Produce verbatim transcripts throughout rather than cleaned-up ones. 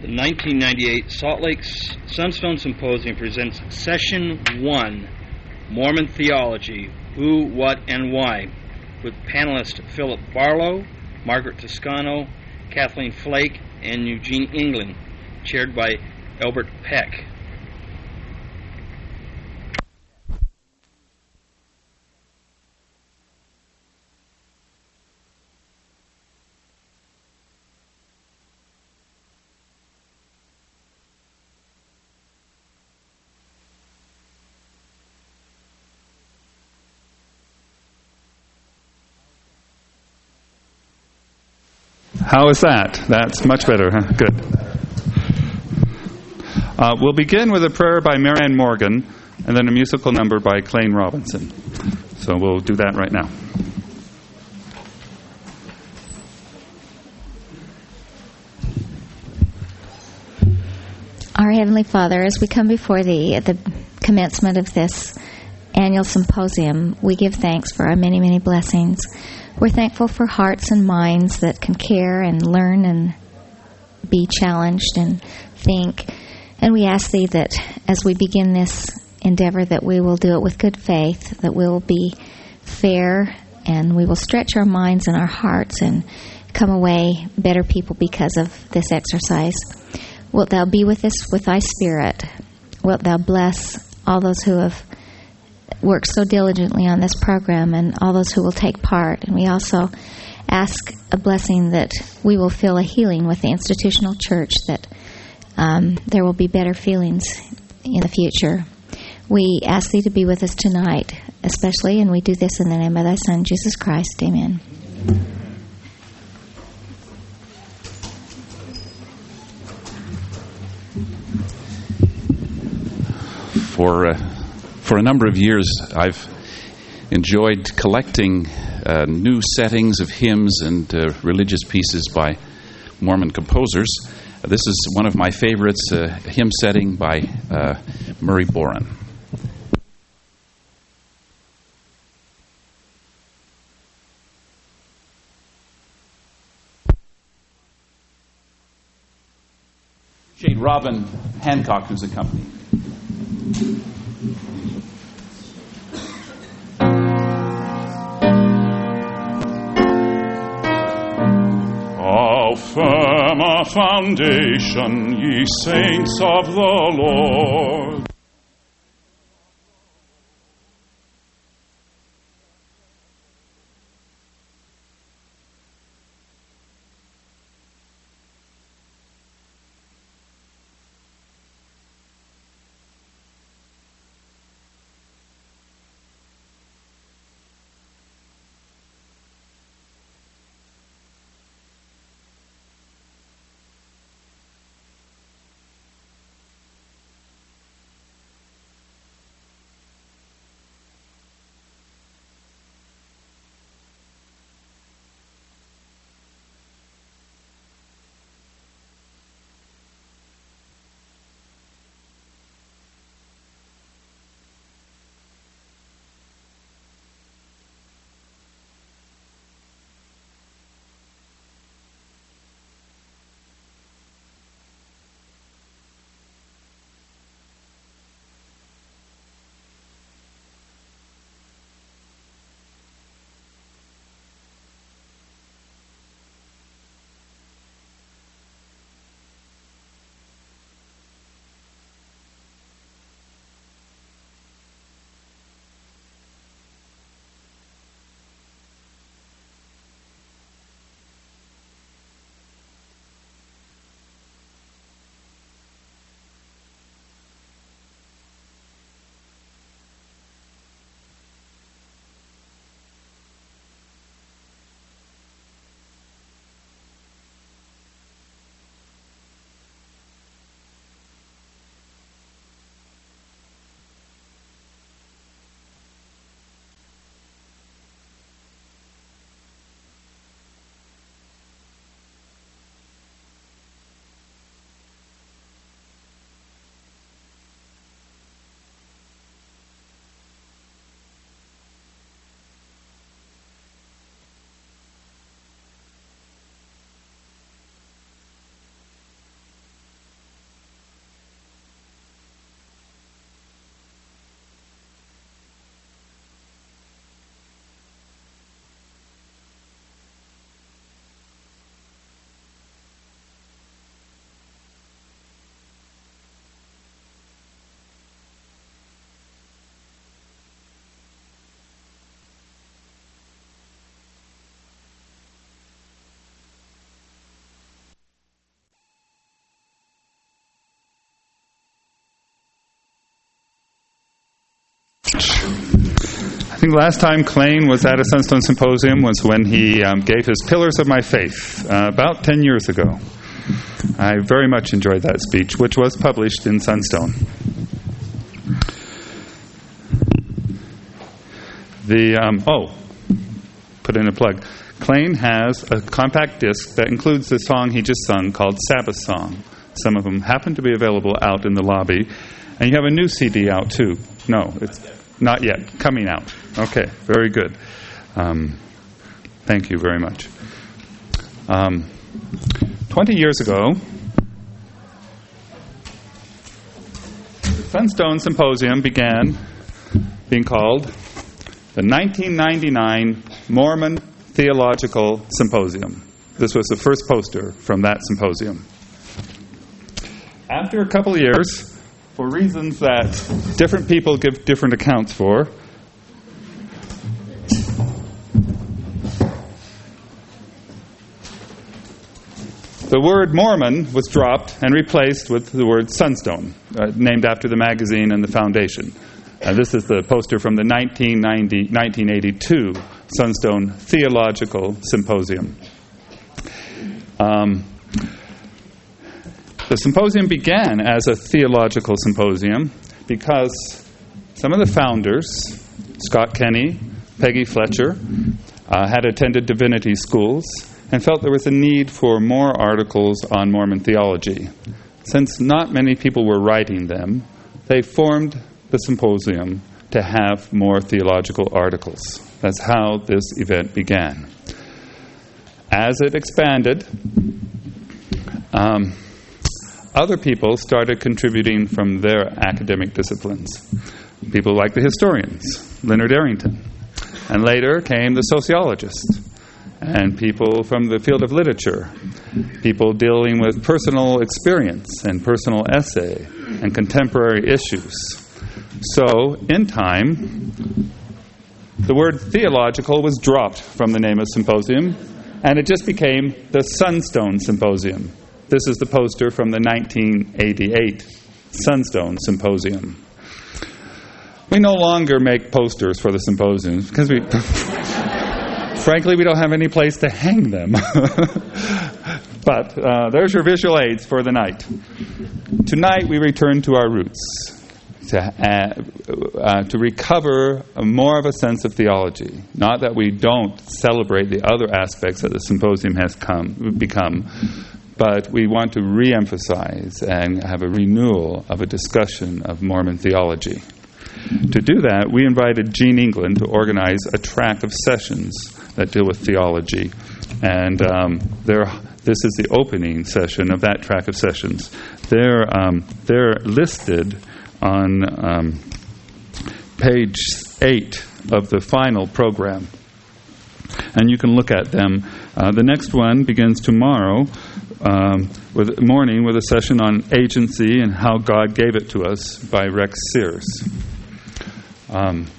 The nineteen ninety-eight Salt Lake Sunstone Symposium presents Session one, Mormon Theology, Who, What, and Why, with panelists Philip Barlow, Margaret Toscano, Kathleen Flake, and Eugene England, chaired by Albert Peck. How is that? That's much better, huh? Good. Uh, we'll begin with a prayer by Marianne Morgan and then a musical number by Clayne Robinson. So we'll do that right now. Our Heavenly Father, as we come before Thee at the commencement of this annual symposium, we give thanks for our many, many blessings. We're thankful for hearts and minds that can care and learn and be challenged and think. And we ask Thee that as we begin this endeavor that we will do it with good faith, that we will be fair, and we will stretch our minds and our hearts and come away better people because of this exercise. Wilt Thou be with us with Thy Spirit? Wilt Thou bless all those who have worked so diligently on this program and all those who will take part. And we also ask a blessing that we will feel a healing with the institutional church, that um, there will be better feelings in the future. We ask Thee to be with us tonight, especially, and we do this in the name of Thy Son, Jesus Christ. Amen. For uh, for a number of years, I've enjoyed collecting uh, new settings of hymns and uh, religious pieces by Mormon composers. This is one of my favorites, a hymn setting by uh, Murray Boren. Appreciate Robin Hancock, who's accompanying. How firm a foundation, ye saints of the Lord! I think the last time Klain was at a Sunstone Symposium was when he um, gave his Pillars of My Faith, uh, about ten years ago. I very much enjoyed that speech, which was published in Sunstone. The, um, oh, put in a plug. Klain has a compact disc that includes the song he just sung called Sabbath Song. Some of them happen to be available out in the lobby. And you have a new C D out, too. No, it's not yet. Coming out. Okay, very good. Um, thank you very much. Um, Twenty years ago, the Sunstone Symposium began being called the nineteen ninety-nine Mormon Theological Symposium. This was the first poster from that symposium. After a couple of years, for reasons that different people give different accounts for, the word Mormon was dropped and replaced with the word Sunstone, uh, named after the magazine and the foundation. Uh, this is the poster from the nineteen ninety, nineteen eighty-two Sunstone Theological Symposium. Um, the symposium began as a theological symposium because some of the founders, Scott Kenny, Peggy Fletcher, uh, had attended divinity schools and felt there was a need for more articles on Mormon theology. Since not many people were writing them, they formed the symposium to have more theological articles. That's how this event began. As it expanded, um, other people started contributing from their academic disciplines. People like the historians, Leonard Arrington. And later came the sociologists, and people from the field of literature, people dealing with personal experience and personal essay and contemporary issues. So, in time, the word theological was dropped from the name of symposium, and it just became the Sunstone Symposium. This is the poster from the nineteen eighty-eight Sunstone Symposium. We no longer make posters for the symposiums because we... Frankly, we don't have any place to hang them. But uh, there's your visual aids for the night. Tonight we return to our roots, to, uh, uh, to recover more of a sense of theology. Not that we don't celebrate the other aspects that the symposium has come become, but we want to re-emphasize and have a renewal of a discussion of Mormon theology. To do that, we invited Gene England to organize a track of sessions that deal with theology. And um, there, this is the opening session of that track of sessions. They're, um, they're listed on um, page eight of the final program. And you can look at them. Uh, the next one begins tomorrow um, with morning with a session on agency and how God gave it to us by Rex Sears. Um,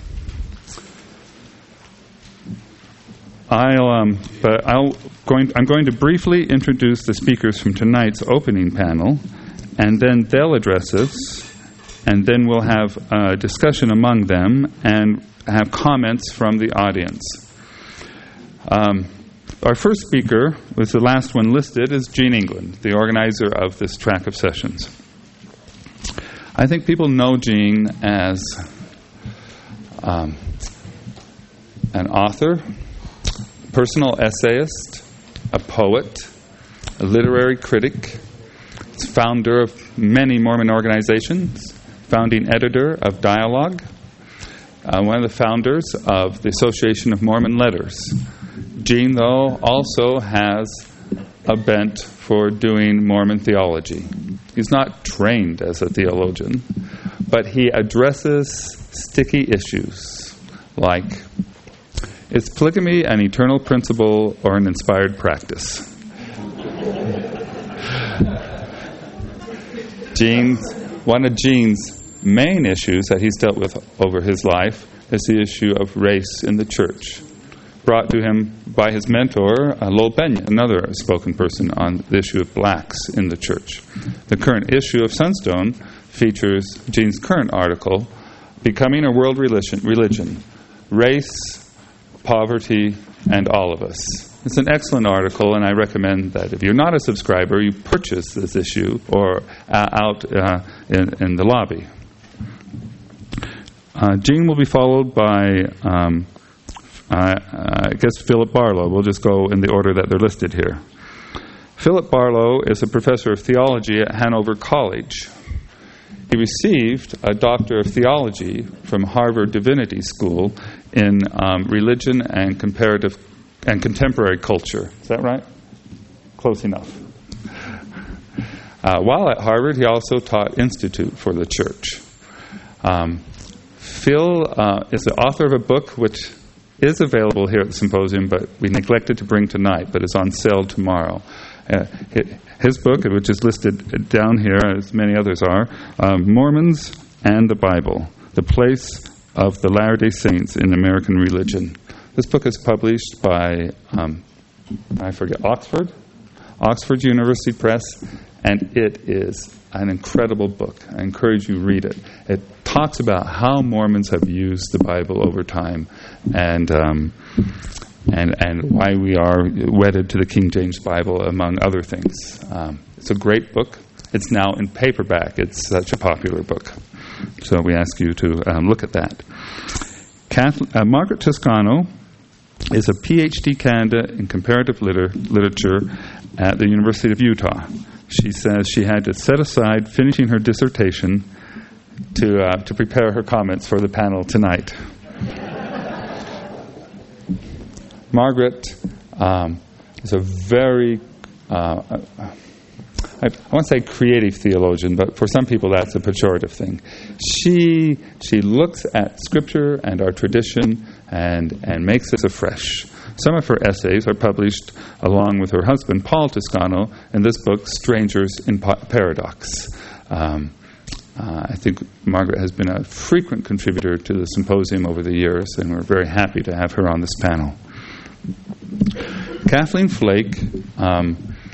I'll, um, but I'll going, I'm going to briefly introduce the speakers from tonight's opening panel, and then they'll address us, and then we'll have a discussion among them and have comments from the audience. Um, our first speaker, was the last one listed, is Gene England, the organizer of this track of sessions. I think people know Gene as Um, an author, personal essayist, a poet, a literary critic, founder of many Mormon organizations, founding editor of Dialogue, uh, one of the founders of the Association of Mormon Letters. Gene, though, also has a bent for doing Mormon theology. He's not trained as a theologian, but he addresses sticky issues like, is polygamy an eternal principle or an inspired practice? Gene's, one of Gene's main issues that he's dealt with over his life is the issue of race in the church, brought to him by his mentor, uh, Lowell Bennion, another spoken person on the issue of blacks in the church. The current issue of Sunstone features Gene's current article, Becoming a World Religion, religion Race, Poverty, and All of Us. It's an excellent article, and I recommend that if you're not a subscriber, you purchase this issue or uh, out uh, in, in the lobby. Uh, Jean will be followed by, um, uh, I guess, Philip Barlow. We'll just go in the order that they're listed here. Philip Barlow is a professor of theology at Hanover College. He received a Doctor of Theology from Harvard Divinity School in um, religion and comparative and contemporary culture. Is that right? Close enough. Uh, while at Harvard, he also taught Institute for the Church. Um, Phil uh, is the author of a book which is available here at the symposium, but we neglected to bring tonight, but it's on sale tomorrow. Uh, his book, which is listed down here, as many others are, um, Mormons and the Bible, The Place of the Latter-day Saints in American Religion. This book is published by, um, I forget, Oxford? Oxford University Press, and it is an incredible book. I encourage you to read it. It talks about how Mormons have used the Bible over time, and um, and and why we are wedded to the King James Bible, among other things. Um, it's a great book. It's now in paperback. It's such a popular book. So we ask you to um, look at that. Catholic, uh, Margaret Toscano is a P H D candidate in comparative liter- literature at the University of Utah. She says she had to set aside finishing her dissertation to uh, to prepare her comments for the panel tonight. Margaret um, is a very, uh, I, I won't say creative theologian, but for some people that's a pejorative thing. She she looks at Scripture and our tradition and, and makes us afresh. Some of her essays are published along with her husband, Paul Toscano, in this book, Strangers in Paradox. Um, uh, I think Margaret has been a frequent contributor to the symposium over the years, and we're very happy to have her on this panel. Kathleen Flake um,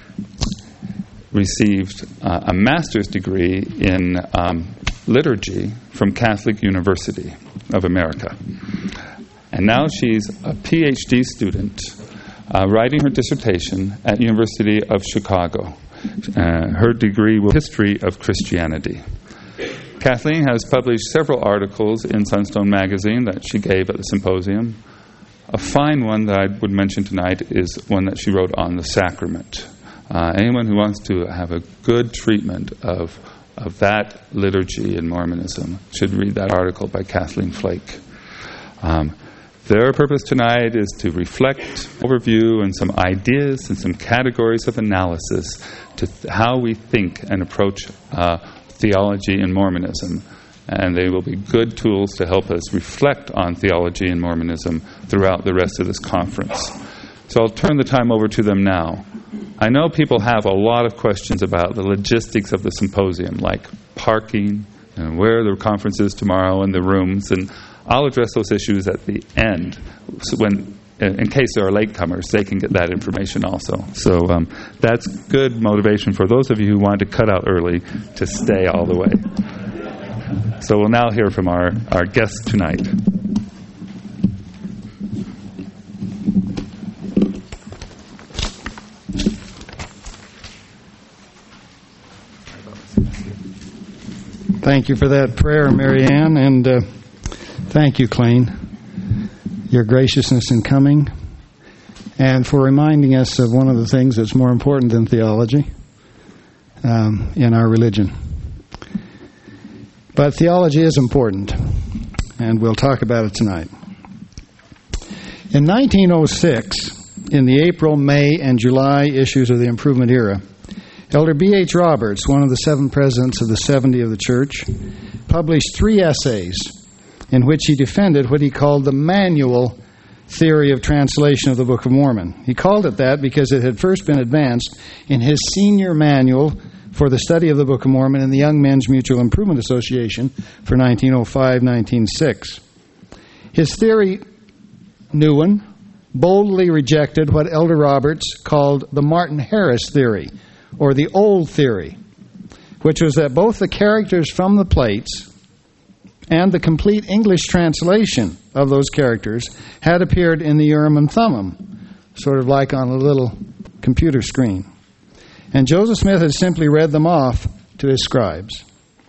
received uh, a master's degree in um, liturgy from Catholic University of America. And now she's a P H D student uh, writing her dissertation at University of Chicago. Uh, her degree was History of Christianity. Kathleen has published several articles in Sunstone Magazine that she gave at the symposium. A fine one that I would mention tonight is one that she wrote on the sacrament. Uh, anyone who wants to have a good treatment of of that liturgy in Mormonism should read that article by Kathleen Flake. Um, Their purpose tonight is to reflect, overview, and some ideas and some categories of analysis to th- how we think and approach uh, theology in Mormonism. And they will be good tools to help us reflect on theology in Mormonism throughout the rest of this conference. So I'll turn the time over to them now. I know people have a lot of questions about the logistics of the symposium, like parking, and where the conference is tomorrow, and the rooms, and I'll address those issues at the end. So when, in case there are latecomers, they can get that information also. So um, that's good motivation for those of you who want to cut out early to stay all the way. So we'll now hear from our, our guest tonight. Thank you for that prayer, Mary Ann, and uh, thank you, Clayne, your graciousness in coming, and for reminding us of one of the things that's more important than theology um, in our religion. But theology is important, and we'll talk about it tonight. In nineteen oh six, in the April, May, and July issues of the Improvement Era, Elder B H Roberts, one of the seven presidents of the seventy of the church, published three essays in which he defended what he called the manual theory of translation of the Book of Mormon. He called it that because it had first been advanced in his senior manual for the study of the Book of Mormon in the Young Men's Mutual Improvement Association for nineteen oh five to nineteen oh six. His theory, new one, boldly rejected what Elder Roberts called the Martin Harris theory, or the old theory, which was that both the characters from the plates and the complete English translation of those characters had appeared in the Urim and Thummim, sort of like on a little computer screen. And Joseph Smith had simply read them off to his scribes.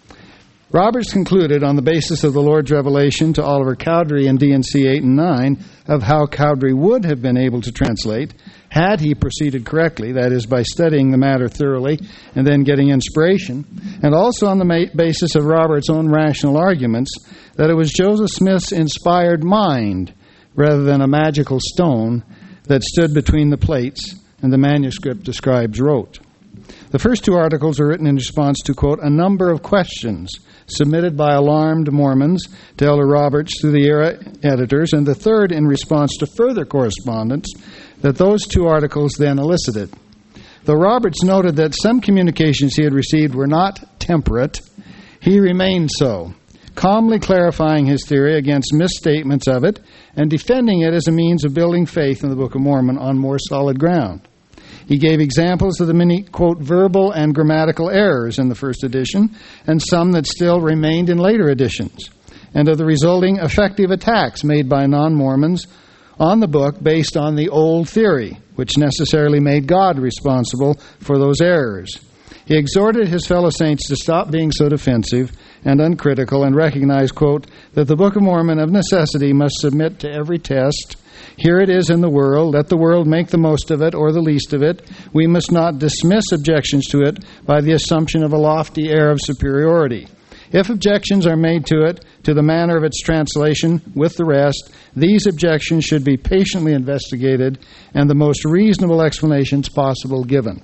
Roberts concluded, on the basis of the Lord's revelation to Oliver Cowdery in D and C eight and nine, of how Cowdery would have been able to translate had he proceeded correctly, that is, by studying the matter thoroughly and then getting inspiration, and also on the ma- basis of Roberts' own rational arguments, that it was Joseph Smith's inspired mind, rather than a magical stone, that stood between the plates and the manuscript the scribes wrote. The first two articles are written in response to, quote, a number of questions submitted by alarmed Mormons to Elder Roberts through the Era editors, and the third in response to further correspondence that those two articles then elicited. Though Roberts noted that some communications he had received were not temperate, he remained so, calmly clarifying his theory against misstatements of it and defending it as a means of building faith in the Book of Mormon on more solid ground. He gave examples of the many, quote, verbal and grammatical errors in the first edition, and some that still remained in later editions, and of the resulting effective attacks made by non-Mormons on the book based on the old theory, which necessarily made God responsible for those errors. He exhorted his fellow saints to stop being so defensive and uncritical and recognize, quote, that the Book of Mormon of necessity must submit to every test. Here it is in the world. Let the world make the most of it or the least of it. We must not dismiss objections to it by the assumption of a lofty air of superiority. If objections are made to it, to the manner of its translation with the rest, these objections should be patiently investigated and the most reasonable explanations possible given.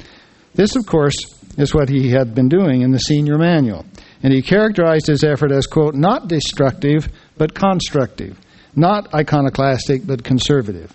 This, of course, is what he had been doing in the senior manual, and he characterized his effort as, quote, not destructive, but constructive, not iconoclastic, but conservative.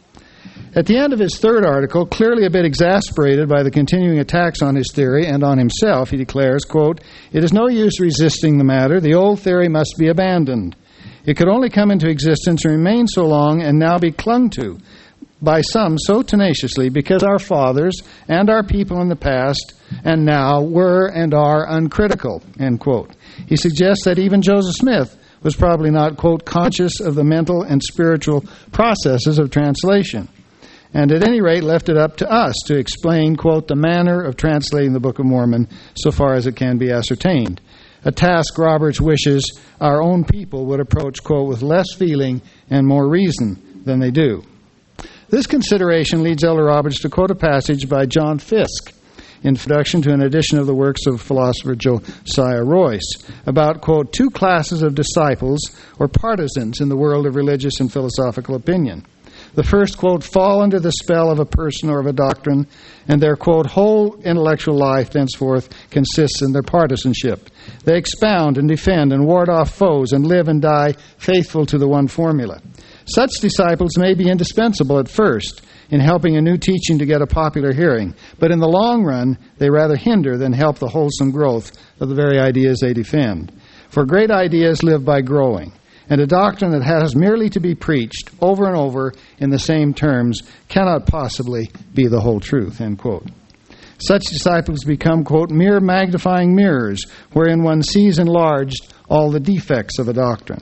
At the end of his third article, clearly a bit exasperated by the continuing attacks on his theory and on himself, he declares, quote, it is no use resisting the matter. The old theory must be abandoned. It could only come into existence and remain so long and now be clung to by some so tenaciously because our fathers and our people in the past and now were and are uncritical, end quote. He suggests that even Joseph Smith was probably not, quote, conscious of the mental and spiritual processes of translation, and at any rate left it up to us to explain, quote, the manner of translating the Book of Mormon so far as it can be ascertained, a task Roberts wishes our own people would approach, quote, with less feeling and more reason than they do. This consideration leads Elder Roberts to quote a passage by John Fiske, introduction to an edition of the works of philosopher Josiah Royce, about, quote, two classes of disciples or partisans in the world of religious and philosophical opinion. The first, quote, fall under the spell of a person or of a doctrine, and their, quote, whole intellectual life thenceforth consists in their partisanship. They expound and defend and ward off foes and live and die faithful to the one formula. Such disciples may be indispensable at first in helping a new teaching to get a popular hearing, but in the long run, they rather hinder than help the wholesome growth of the very ideas they defend. For great ideas live by growing, and a doctrine that has merely to be preached over and over in the same terms cannot possibly be the whole truth, end quote. Such disciples become, quote, mere magnifying mirrors, wherein one sees enlarged all the defects of a doctrine.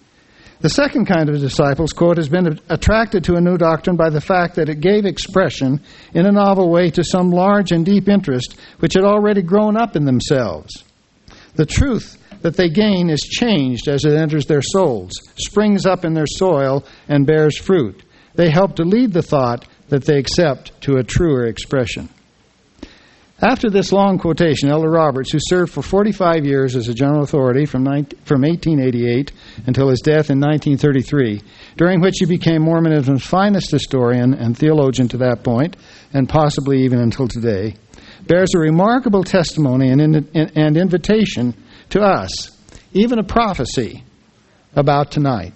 The second kind of disciples, quote, has been attracted to a new doctrine by the fact that it gave expression in a novel way to some large and deep interest which had already grown up in themselves. The truth that they gain is changed as it enters their souls, springs up in their soil, and bears fruit. They help to lead the thought that they accept to a truer expression. After this long quotation, Elder Roberts, who served for forty-five years as a general authority from eighteen eighty-eight until his death in nineteen thirty-three, during which he became Mormonism's finest historian and theologian to that point, and possibly even until today, bears a remarkable testimony and, in, and invitation to us, even a prophecy about tonight.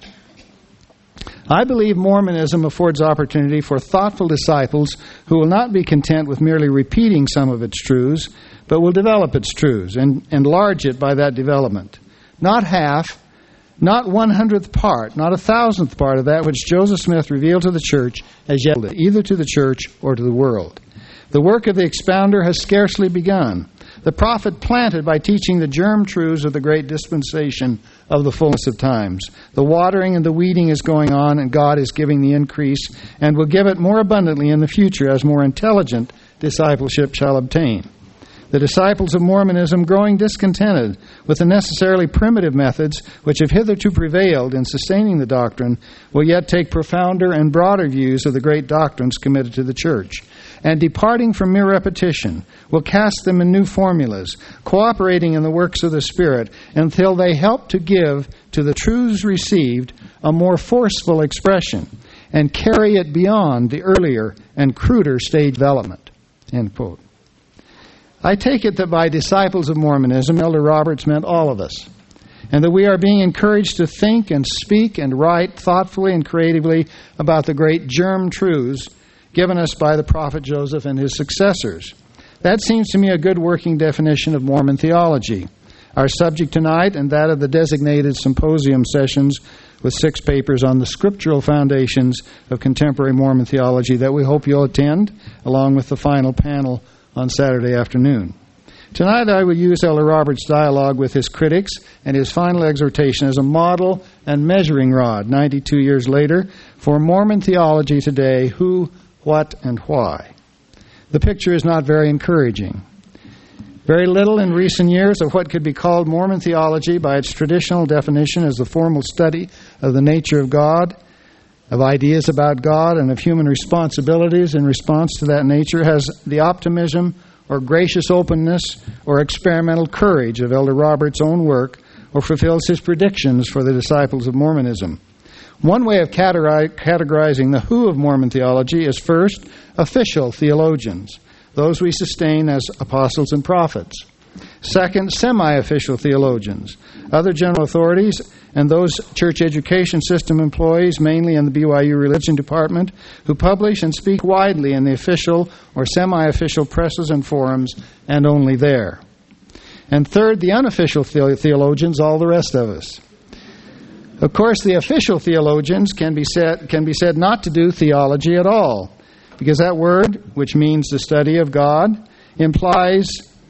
I believe Mormonism affords opportunity for thoughtful disciples who will not be content with merely repeating some of its truths, but will develop its truths and enlarge it by that development. Not half, not one hundredth part, not a thousandth part of that which Joseph Smith revealed to the church as yet, either to the church or to the world. The work of the expounder has scarcely begun. The prophet planted by teaching the germ truths of the great dispensation of the fullness of times. The watering and the weeding is going on, and God is giving the increase, and will give it more abundantly in the future as more intelligent discipleship shall obtain. The disciples of Mormonism, growing discontented with the necessarily primitive methods which have hitherto prevailed in sustaining the doctrine, will yet take profounder and broader views of the great doctrines committed to the church, and departing from mere repetition, will cast them in new formulas, cooperating in the works of the Spirit until they help to give to the truths received a more forceful expression and carry it beyond the earlier and cruder stage development. End quote. I take it that by disciples of Mormonism, Elder Roberts meant all of us, and that we are being encouraged to think and speak and write thoughtfully and creatively about the great germ truths given us by the prophet Joseph and his successors. That seems to me a good working definition of Mormon theology. Our subject tonight and that of the designated symposium sessions with six papers on the scriptural foundations of contemporary Mormon theology that we hope you'll attend, along with the final panel on Saturday afternoon. Tonight I will use Elder Roberts' dialogue with his critics and his final exhortation as a model and measuring rod, ninety-two years later, for Mormon theology today: who, what, and why. The picture is not very encouraging. Very little in recent years of what could be called Mormon theology by its traditional definition as the formal study of the nature of God, of ideas about God, and of human responsibilities in response to that nature has the optimism or gracious openness or experimental courage of Elder Roberts' own work, or fulfills his predictions for the disciples of Mormonism. One way of categorizing the who of Mormon theology is first, official theologians, those we sustain as apostles and prophets. Second, semi-official theologians, other general authorities, and those church education system employees, mainly in the B Y U religion department, who publish and speak widely in the official or semi-official presses and forums, and only there. And third, the unofficial the- theologians, all the rest of us. Of course, the official theologians can be said can be said not to do theology at all, because that word, which means the study of God, implies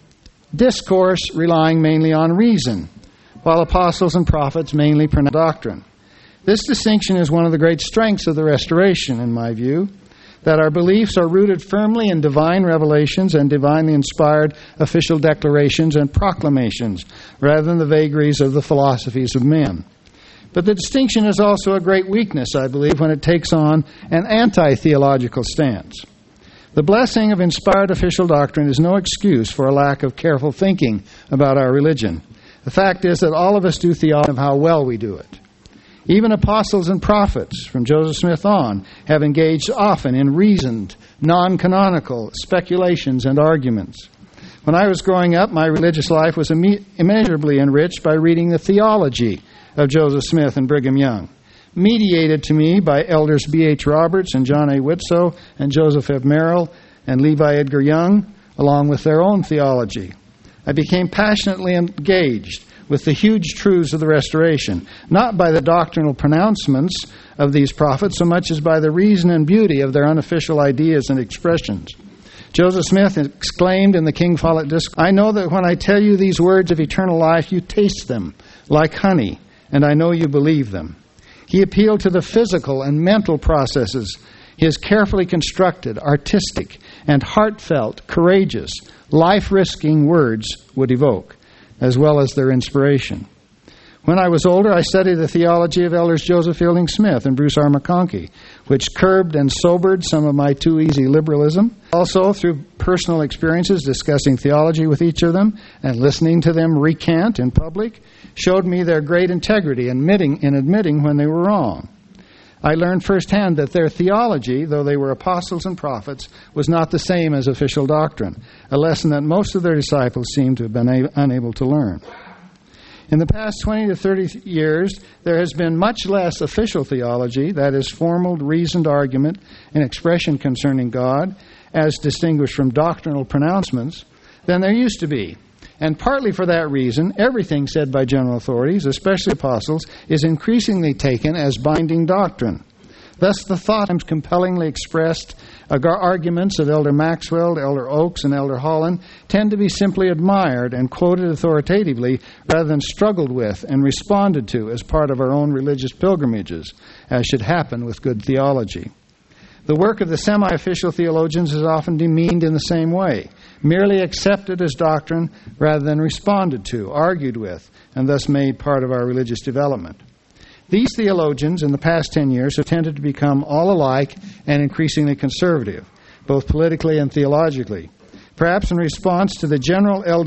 discourse relying mainly on reason, while apostles and prophets mainly pronounce doctrine. This distinction is one of the great strengths of the Restoration, in my view, that our beliefs are rooted firmly in divine revelations and divinely inspired official declarations and proclamations, rather than the vagaries of the philosophies of men. But the distinction is also a great weakness, I believe, when it takes on an anti-theological stance. The blessing of inspired official doctrine is no excuse for a lack of careful thinking about our religion. The fact is that all of us do theology of how well we do it. Even apostles and prophets, from Joseph Smith on, have engaged often in reasoned, non-canonical speculations and arguments. When I was growing up, my religious life was imme- immeasurably enriched by reading the theology of Joseph Smith and Brigham Young, mediated to me by elders B H Roberts and John A. Whitsoe and Joseph F. Merrill and Levi Edgar Young, along with their own theology. I became passionately engaged with the huge truths of the Restoration, not by the doctrinal pronouncements of these prophets so much as by the reason and beauty of their unofficial ideas and expressions. Joseph Smith exclaimed in the King Follett Discourse, "I know that when I tell you these words of eternal life, you taste them like honey, and I know you believe them." He appealed to the physical and mental processes his carefully constructed, artistic, and heartfelt, courageous, life-risking words would evoke, as well as their inspiration. When I was older, I studied the theology of elders Joseph Fielding Smith and Bruce R. McConkie, which curbed and sobered some of my too easy liberalism. Also, through personal experiences discussing theology with each of them and listening to them recant in public, showed me their great integrity in admitting, in admitting when they were wrong. I learned firsthand that their theology, though they were apostles and prophets, was not the same as official doctrine, a lesson that most of their disciples seem to have been a- unable to learn. In the past twenty to thirty years, there has been much less official theology, that is, formal, reasoned argument and expression concerning God, as distinguished from doctrinal pronouncements, than there used to be. And partly for that reason, everything said by general authorities, especially apostles, is increasingly taken as binding doctrine. Thus, the thought and compellingly expressed arguments of Elder Maxwell, Elder Oakes, and Elder Holland tend to be simply admired and quoted authoritatively rather than struggled with and responded to as part of our own religious pilgrimages, as should happen with good theology. The work of the semi-official theologians is often demeaned in the same way, merely accepted as doctrine rather than responded to, argued with, and thus made part of our religious development. These theologians in the past ten years have tended to become all alike and increasingly conservative, both politically and theologically, perhaps in response to the general L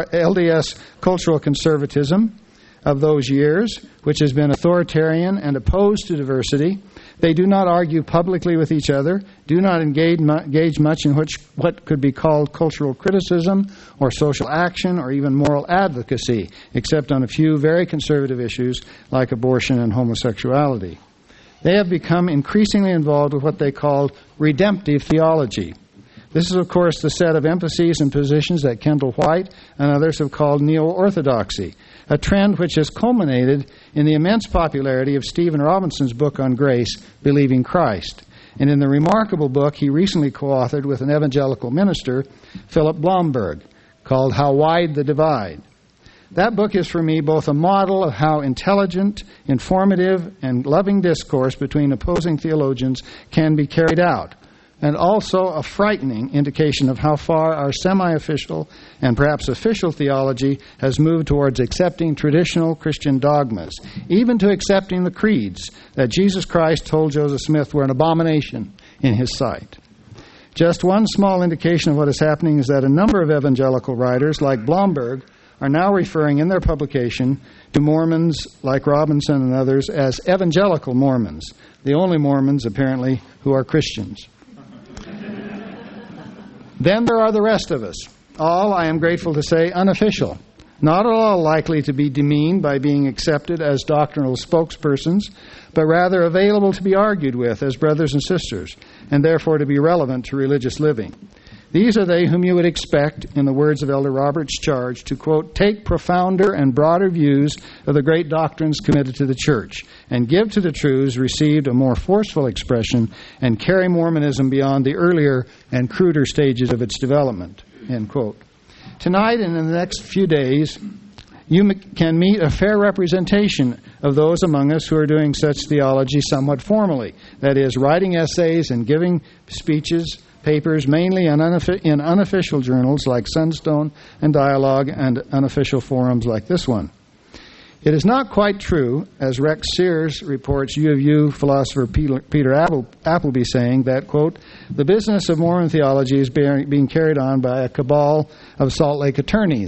D S cultural conservatism of those years, which has been authoritarian and opposed to diversity. They do not argue publicly with each other, do not engage, engage much in which, what could be called cultural criticism or social action or even moral advocacy, except on a few very conservative issues like abortion and homosexuality. They have become increasingly involved with what they call redemptive theology. This is, of course, the set of emphases and positions that Kendall White and others have called neo-orthodoxy, a trend which has culminated in the immense popularity of Stephen Robinson's book on grace, Believing Christ, and in the remarkable book he recently co-authored with an evangelical minister, Philip Blomberg, called How Wide the Divide. That book is for me both a model of how intelligent, informative, and loving discourse between opposing theologians can be carried out, and also a frightening indication of how far our semi-official and perhaps official theology has moved towards accepting traditional Christian dogmas, even to accepting the creeds that Jesus Christ told Joseph Smith were an abomination in his sight. Just one small indication of what is happening is that a number of evangelical writers, like Blomberg, are now referring in their publication to Mormons like Robinson and others as evangelical Mormons, the only Mormons, apparently, who are Christians. Then there are the rest of us, all, I am grateful to say, unofficial, not at all likely to be demeaned by being accepted as doctrinal spokespersons, but rather available to be argued with as brothers and sisters, and therefore to be relevant to religious living. These are they whom you would expect, in the words of Elder Roberts' charge, to, quote, take profounder and broader views of the great doctrines committed to the church, and give to the truths received a more forceful expression, and carry Mormonism beyond the earlier and cruder stages of its development, end quote. Tonight and in the next few days, you can meet a fair representation of those among us who are doing such theology somewhat formally, that is, writing essays and giving speeches, papers, mainly in, unoffi- in unofficial journals like Sunstone and Dialogue, and unofficial forums like this one. It is not quite true, as Rex Sears reports U of U philosopher Peter, Peter Apple, Appleby saying that, quote, the business of Mormon theology is being, being carried on by a cabal of Salt Lake attorneys.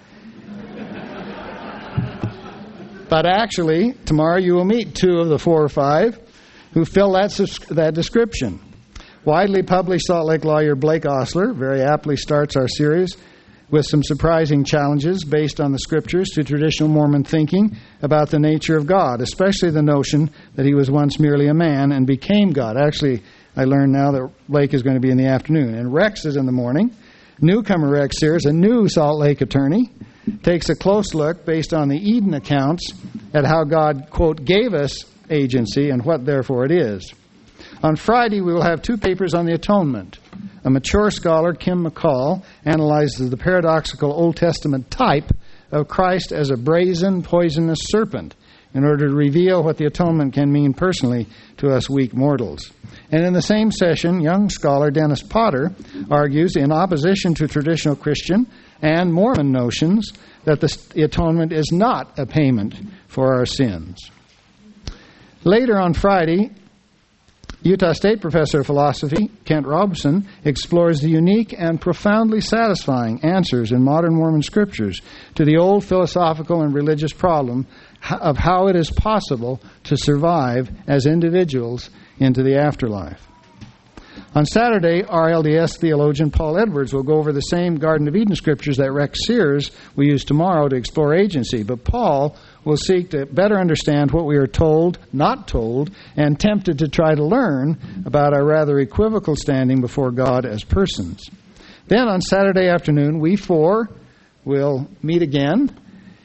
But actually, tomorrow you will meet two of the four or five who fill that, that description. Widely published Salt Lake lawyer Blake Ostler very aptly starts our series with some surprising challenges based on the scriptures to traditional Mormon thinking about the nature of God, especially the notion that he was once merely a man and became God. Actually, I learned now that Blake is going to be in the afternoon, and Rex is in the morning. Newcomer Rex Sears, a new Salt Lake attorney, takes a close look based on the Eden accounts at how God, quote, gave us agency and what therefore it is. On Friday, we will have two papers on the atonement. A mature scholar, Kim McCall, analyzes the paradoxical Old Testament type of Christ as a brazen, poisonous serpent in order to reveal what the atonement can mean personally to us weak mortals. And in the same session, young scholar Dennis Potter argues, in opposition to traditional Christian and Mormon notions, that the atonement is not a payment for our sins. Later on Friday, Utah State professor of philosophy, Kent Robson, explores the unique and profoundly satisfying answers in modern Mormon scriptures to the old philosophical and religious problem of how it is possible to survive as individuals into the afterlife. On Saturday, our L D S theologian Paul Edwards will go over the same Garden of Eden scriptures that Rex Sears will use tomorrow to explore agency, but Paul will seek to better understand what we are told, not told, and tempted to try to learn about our rather equivocal standing before God as persons. Then on Saturday afternoon, we four will meet again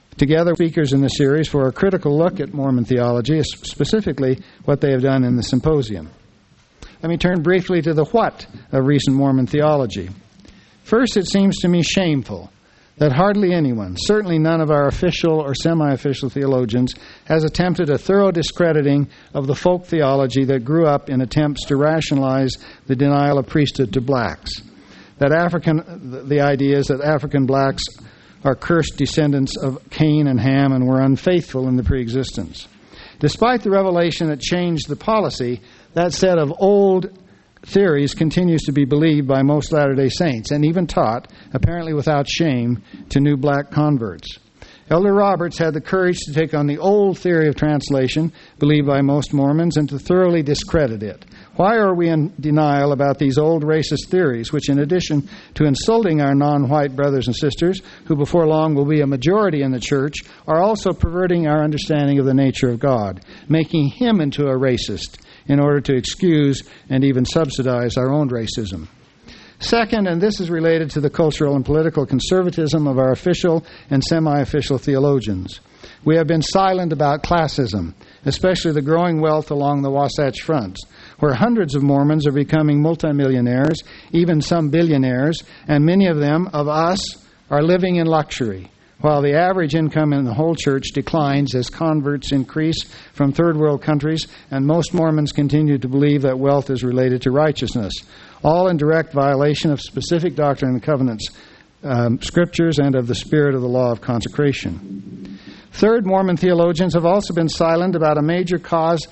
together speakers in the series for a critical look at Mormon theology, specifically what they have done in the symposium. Let me turn briefly to the what of recent Mormon theology. First, it seems to me shameful that hardly anyone, certainly none of our official or semi-official theologians, has attempted a thorough discrediting of the folk theology that grew up in attempts to rationalize the denial of priesthood to blacks. That African, the idea is that African blacks are cursed descendants of Cain and Ham and were unfaithful in the pre-existence. Despite the revelation that changed the policy, that set of old theories continues to be believed by most Latter-day Saints and even taught, apparently without shame, to new black converts. Elder Roberts had the courage to take on the old theory of translation, believed by most Mormons, and to thoroughly discredit it. Why are we in denial about these old racist theories, which in addition to insulting our non-white brothers and sisters, who before long will be a majority in the church, are also perverting our understanding of the nature of God, making him into a racist, in order to excuse and even subsidize our own racism. Second, and this is related to the cultural and political conservatism of our official and semi-official theologians, we have been silent about classism, especially the growing wealth along the Wasatch Front, where hundreds of Mormons are becoming multimillionaires, even some billionaires, and many of them, of us, are living in luxury, while the average income in the whole church declines as converts increase from third world countries, and most Mormons continue to believe that wealth is related to righteousness, all in direct violation of specific Doctrine and Covenants um, scriptures and of the spirit of the law of consecration. Third, Mormon theologians have also been silent about a major cause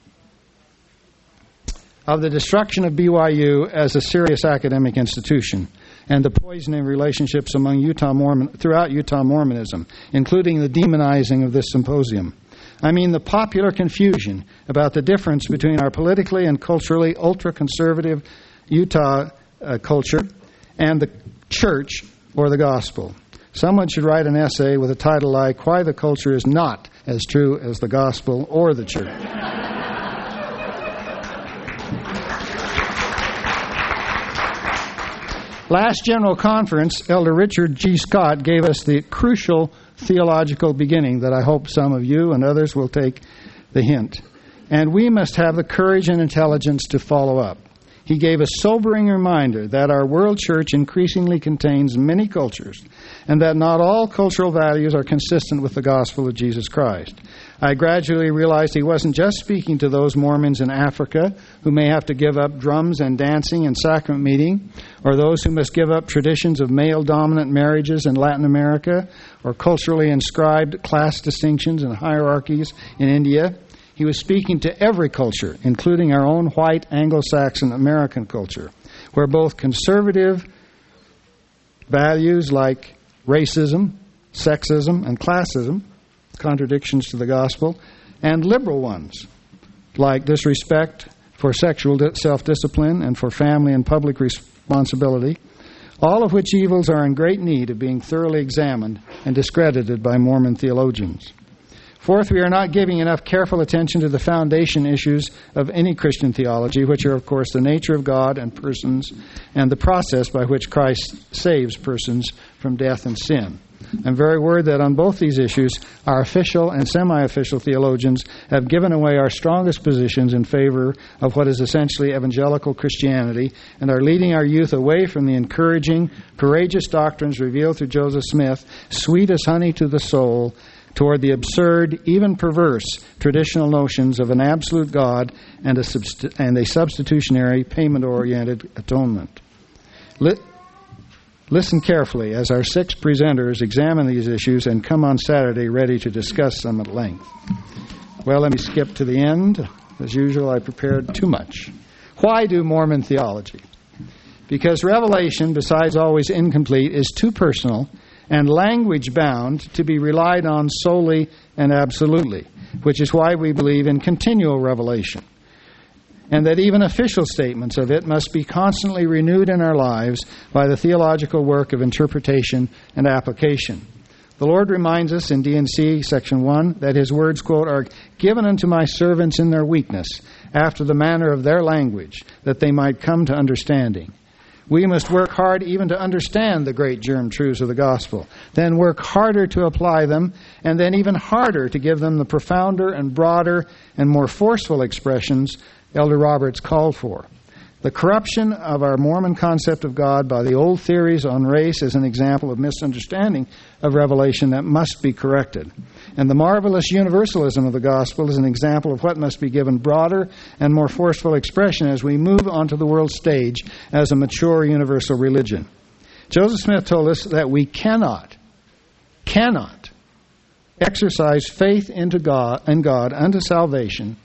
of the destruction of B Y U as a serious academic institution, and the poisoning relationships among Utah Mormon throughout Utah Mormonism, including the demonizing of this symposium. I mean the popular confusion about the difference between our politically and culturally ultra-conservative Utah uh, culture and the church or the gospel. Someone should write an essay with a title like, "Why the Culture is Not as True as the Gospel or the Church." Last General Conference, Elder Richard G. Scott gave us the crucial theological beginning that I hope some of you and others will take the hint. And we must have the courage and intelligence to follow up. He gave a sobering reminder that our world church increasingly contains many cultures and that not all cultural values are consistent with the gospel of Jesus Christ. I gradually realized he wasn't just speaking to those Mormons in Africa who may have to give up drums and dancing and sacrament meeting, or those who must give up traditions of male-dominant marriages in Latin America, or culturally inscribed class distinctions and hierarchies in India. He was speaking to every culture, including our own white Anglo-Saxon American culture, where both conservative values like racism, sexism, and classism, contradictions to the gospel, and liberal ones like disrespect for sexual self-discipline and for family and public responsibility, all of which evils are in great need of being thoroughly examined and discredited by Mormon theologians. Fourth, we are not giving enough careful attention to the foundation issues of any Christian theology, which are, of course, the nature of God and persons and the process by which Christ saves persons from death and sin. I'm very worried that on both these issues, our official and semi-official theologians have given away our strongest positions in favor of what is essentially evangelical Christianity and are leading our youth away from the encouraging, courageous doctrines revealed through Joseph Smith, sweet as honey to the soul, toward the absurd, even perverse, traditional notions of an absolute God and a, subst- and a substitutionary, payment-oriented atonement. Li- listen carefully as our six presenters examine these issues and come on Saturday ready to discuss them at length. Well, let me skip to the end. As usual, I prepared too much. Why do Mormon theology? Because revelation, besides always incomplete, is too personal and language-bound to be relied on solely and absolutely, which is why we believe in continual revelation, and that even official statements of it must be constantly renewed in our lives by the theological work of interpretation and application. The Lord reminds us in D and C section one that his words, quote, are given unto my servants in their weakness, after the manner of their language, that they might come to understanding. We must work hard even to understand the great germ truths of the gospel, then work harder to apply them, and then even harder to give them the profounder and broader and more forceful expressions Elder Roberts called for. The corruption of our Mormon concept of God by the old theories on race is an example of misunderstanding of Revelation that must be corrected. And the marvelous universalism of the gospel is an example of what must be given broader and more forceful expression as we move onto the world stage as a mature universal religion. Joseph Smith told us that we cannot, cannot exercise faith into God, in God unto salvation,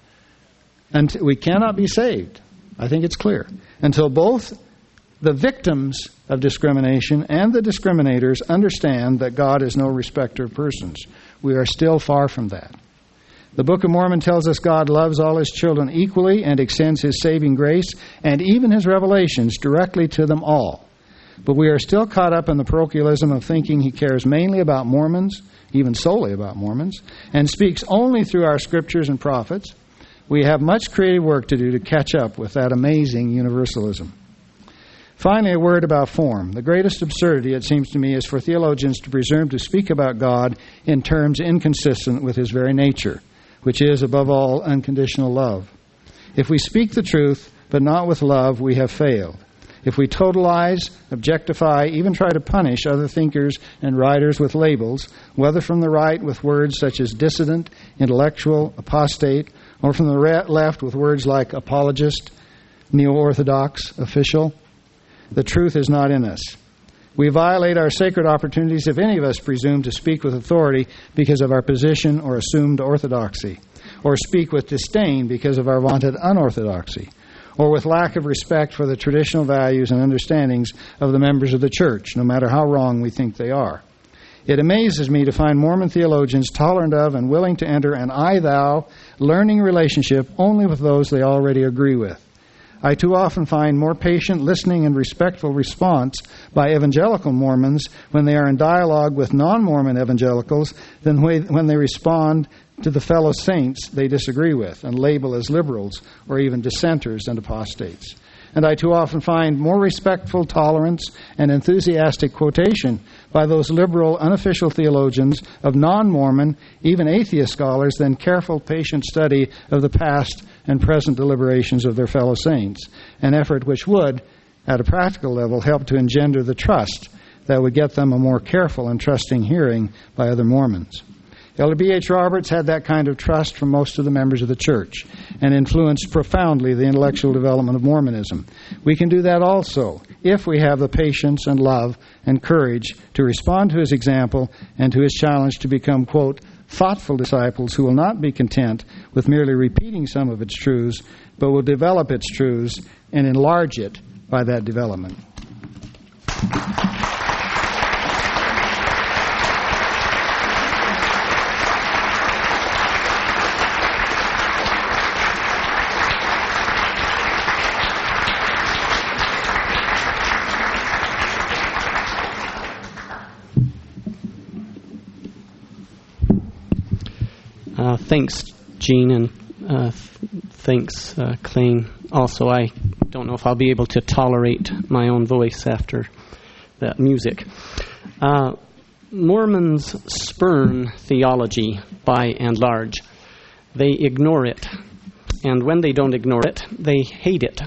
and we cannot be saved. I think it's clear. Until both the victims of discrimination and the discriminators understand that God is no respecter of persons. We are still far from that. The Book of Mormon tells us God loves all His children equally and extends His saving grace and even His revelations directly to them all. But we are still caught up in the parochialism of thinking He cares mainly about Mormons, even solely about Mormons, and speaks only through our scriptures and prophets. We have much creative work to do to catch up with that amazing universalism. Finally, a word about form. The greatest absurdity, it seems to me, is for theologians to presume to speak about God in terms inconsistent with His very nature, which is, above all, unconditional love. If we speak the truth, but not with love, we have failed. If we totalize, objectify, even try to punish other thinkers and writers with labels, whether from the right with words such as dissident, intellectual, apostate, or from the left with words like apologist, neo-orthodox, official, the truth is not in us. We violate our sacred opportunities if any of us presume to speak with authority because of our position or assumed orthodoxy, or speak with disdain because of our vaunted unorthodoxy, or with lack of respect for the traditional values and understandings of the members of the church, no matter how wrong we think they are. It amazes me to find Mormon theologians tolerant of and willing to enter an I-thou learning relationship only with those they already agree with. I too often find more patient listening and respectful response by evangelical Mormons when they are in dialogue with non-Mormon evangelicals than when they respond to the fellow saints they disagree with and label as liberals or even dissenters and apostates. And I too often find more respectful tolerance and enthusiastic quotation by those liberal, unofficial theologians of non-Mormon, even atheist scholars than careful, patient study of the past and present deliberations of their fellow saints, an effort which would, at a practical level, help to engender the trust that would get them a more careful and trusting hearing by other Mormons. Elder B H Roberts had that kind of trust from most of the members of the church and influenced profoundly the intellectual development of Mormonism. We can do that also if we have the patience and love and courage to respond to his example and to his challenge to become, quote, thoughtful disciples who will not be content with merely repeating some of its truths, but will develop its truths and enlarge it by that development. Uh, thanks, Gene, and uh, th- thanks, uh, Clayne. Also, I don't know if I'll be able to tolerate my own voice after that music. Uh, Mormons spurn theology by and large. They ignore it. And when they don't ignore it, they hate it.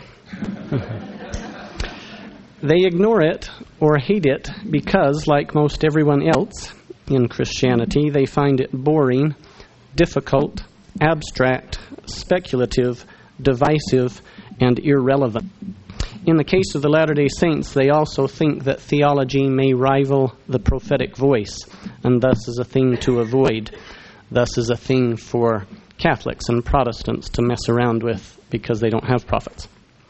They ignore it or hate it because, like most everyone else in Christianity, they find it boring, difficult, abstract, speculative, divisive, and irrelevant. In the case of the Latter-day Saints, they also think that theology may rival the prophetic voice, and thus is a thing to avoid, thus is a thing for Catholics and Protestants to mess around with because they don't have prophets.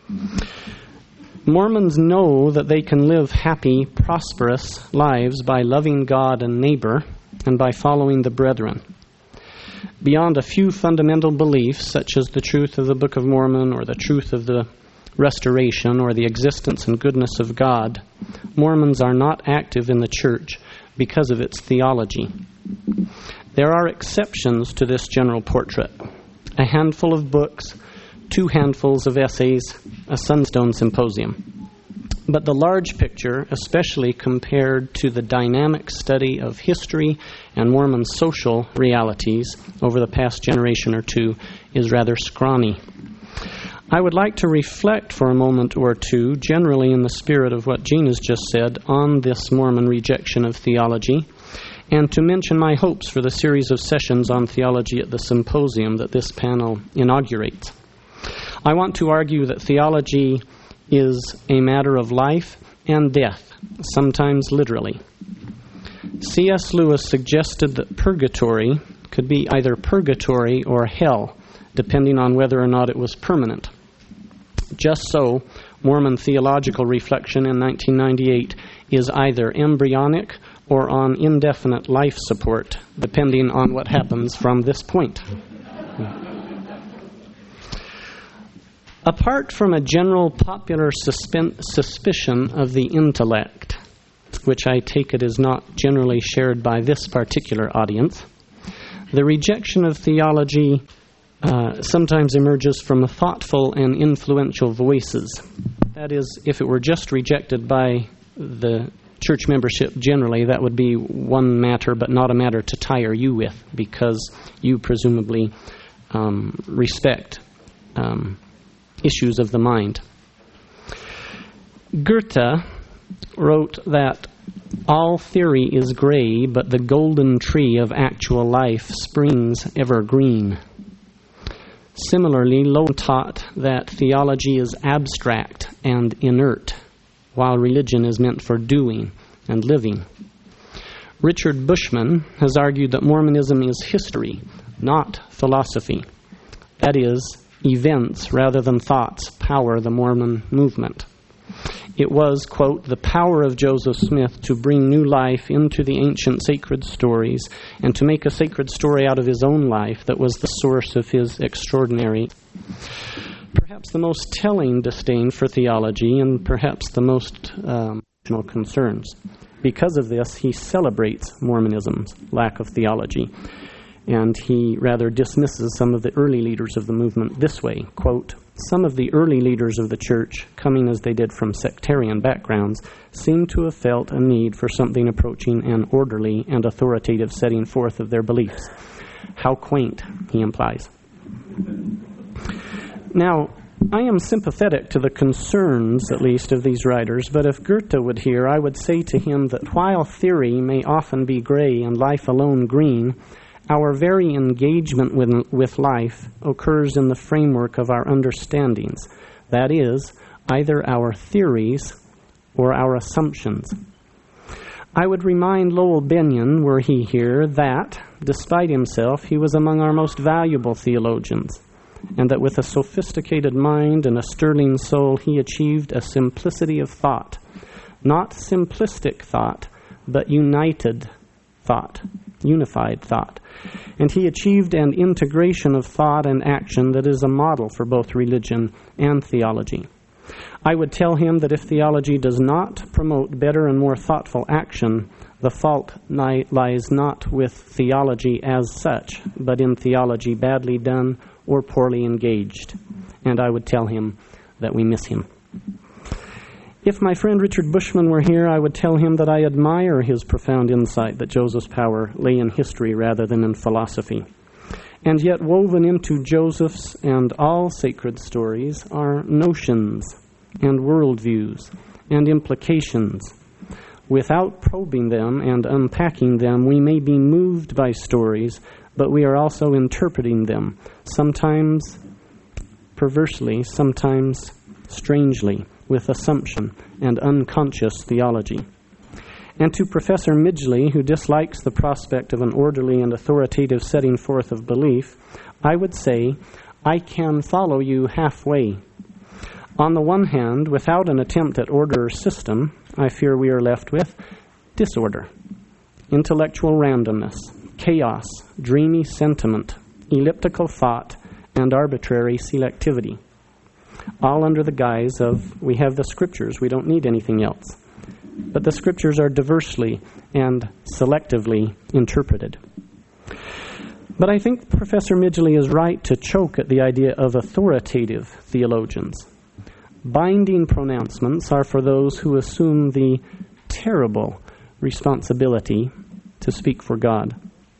Mormons know that they can live happy, prosperous lives by loving God and neighbor and by following the brethren. Beyond a few fundamental beliefs, such as the truth of the Book of Mormon or the truth of the restoration or the existence and goodness of God, Mormons are not active in the church because of its theology. There are exceptions to this general portrait. A handful of books, two handfuls of essays, a Sunstone Symposium. but the large picture, especially compared to the dynamic study of history and Mormon social realities over the past generation or two, is rather scrawny. I would like to reflect for a moment or two, generally in the spirit of what Gene has just said, on this Mormon rejection of theology, and to mention my hopes for the series of sessions on theology at the symposium that this panel inaugurates. I want to argue that theology is a matter of life and death, sometimes literally. C S Lewis suggested that purgatory could be either purgatory or hell, depending on whether or not it was permanent. Just so, Mormon theological reflection in nineteen ninety-eight is either embryonic or on indefinite life support, depending on what happens from this point. Apart from a general popular suspen- suspicion of the intellect, which I take it is not generally shared by this particular audience, the rejection of theology uh, sometimes emerges from thoughtful and influential voices. That is, if it were just rejected by the church membership generally, that would be one matter, but not a matter to tire you with, because you presumably um, respect um, issues of the mind. Goethe wrote that all theory is gray, but the golden tree of actual life springs ever green. Similarly, Lowe taught that theology is abstract and inert, while religion is meant for doing and living. Richard Bushman has argued that Mormonism is history, not philosophy. That is, events rather than thoughts power the Mormon movement. It was, quote, the power of Joseph Smith to bring new life into the ancient sacred stories and to make a sacred story out of his own life that was the source of his extraordinary, perhaps the most telling disdain for theology and perhaps the most um, concerns. Because of this, he celebrates Mormonism's lack of theology, and he rather dismisses some of the early leaders of the movement this way, quote, some of the early leaders of the church, coming as they did from sectarian backgrounds, seem to have felt a need for something approaching an orderly and authoritative setting forth of their beliefs. How quaint, he implies. Now, I am sympathetic to the concerns, at least, of these writers, but if Goethe would hear, I would say to him that while theory may often be gray and life alone green, our very engagement with, with life occurs in the framework of our understandings. That is, either our theories or our assumptions. I would remind Lowell Benyon, were he here, that, despite himself, he was among our most valuable theologians, and that with a sophisticated mind and a sterling soul, he achieved a simplicity of thought. Not simplistic thought, but united thought, unified thought. And he achieved an integration of thought and action that is a model for both religion and theology. I would tell him that if theology does not promote better and more thoughtful action, the fault ni- lies not with theology as such, but in theology badly done or poorly engaged. And I would tell him that we miss him. If my friend Richard Bushman were here, I would tell him that I admire his profound insight that Joseph's power lay in history rather than in philosophy. And yet woven into Joseph's and all sacred stories are notions and worldviews and implications. Without probing them and unpacking them, we may be moved by stories, but we are also interpreting them, sometimes perversely, sometimes strangely, with assumption and unconscious theology. And to Professor Midgley, who dislikes the prospect of an orderly and authoritative setting forth of belief, I would say, I can follow you halfway. On the one hand, without an attempt at order or system, I fear we are left with disorder, intellectual randomness, chaos, dreamy sentiment, elliptical thought, and arbitrary selectivity. All under the guise of, we have the Scriptures, we don't need anything else. But the Scriptures are diversely and selectively interpreted. But I think Professor Midgley is right to choke at the idea of authoritative theologians. Binding pronouncements are for those who assume the terrible responsibility to speak for God.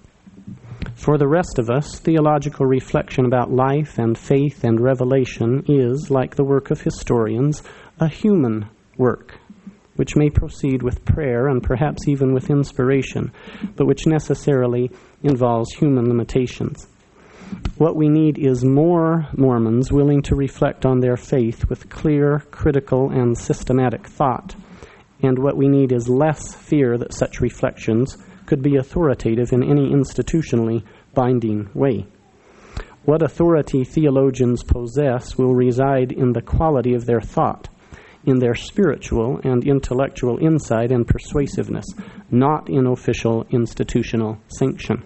For the rest of us, theological reflection about life and faith and revelation is, like the work of historians, a human work, which may proceed with prayer and perhaps even with inspiration, but which necessarily involves human limitations. What we need is more Mormons willing to reflect on their faith with clear, critical, and systematic thought. And what we need is less fear that such reflections could be authoritative in any institutionally binding way. What authority theologians possess will reside in the quality of their thought, in their spiritual and intellectual insight and persuasiveness, not in official institutional sanction.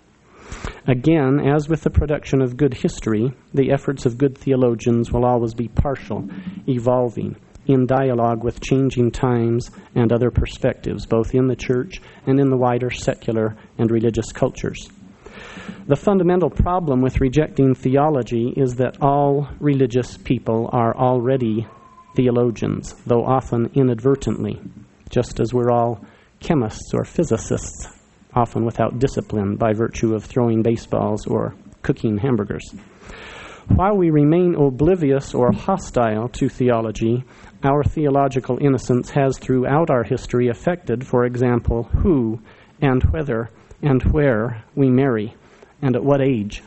Again, as with the production of good history, the efforts of good theologians will always be partial, evolving, in dialogue with changing times and other perspectives, both in the church and in the wider secular and religious cultures. The fundamental problem with rejecting theology is that all religious people are already theologians, though often inadvertently, just as we're all chemists or physicists, often without discipline by virtue of throwing baseballs or cooking hamburgers. While we remain oblivious or hostile to theology, our theological innocence has throughout our history affected, for example, who and whether and where we marry, and at what age.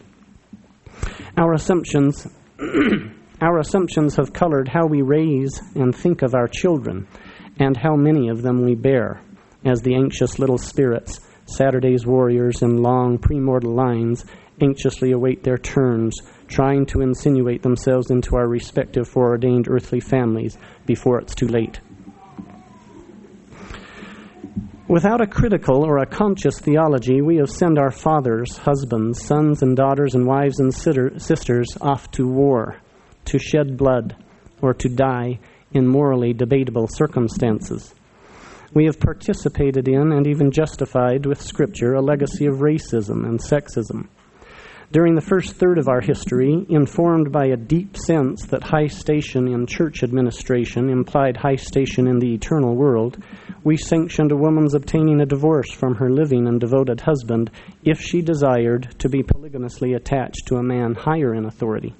Our assumptions our assumptions have colored how we raise and think of our children, and how many of them we bear, as the anxious little spirits, Saturday's warriors in long premortal lines, anxiously await their turns, trying to insinuate themselves into our respective foreordained earthly families before it's too late. Without a critical or a conscious theology, we have sent our fathers, husbands, sons and daughters and wives and sisters off to war, to shed blood, or to die in morally debatable circumstances. We have participated in and even justified with Scripture a legacy of racism and sexism. During the first third of our history, informed by a deep sense that high station in church administration implied high station in the eternal world, we sanctioned a woman's obtaining a divorce from her living and devoted husband if she desired to be polygamously attached to a man higher in authority.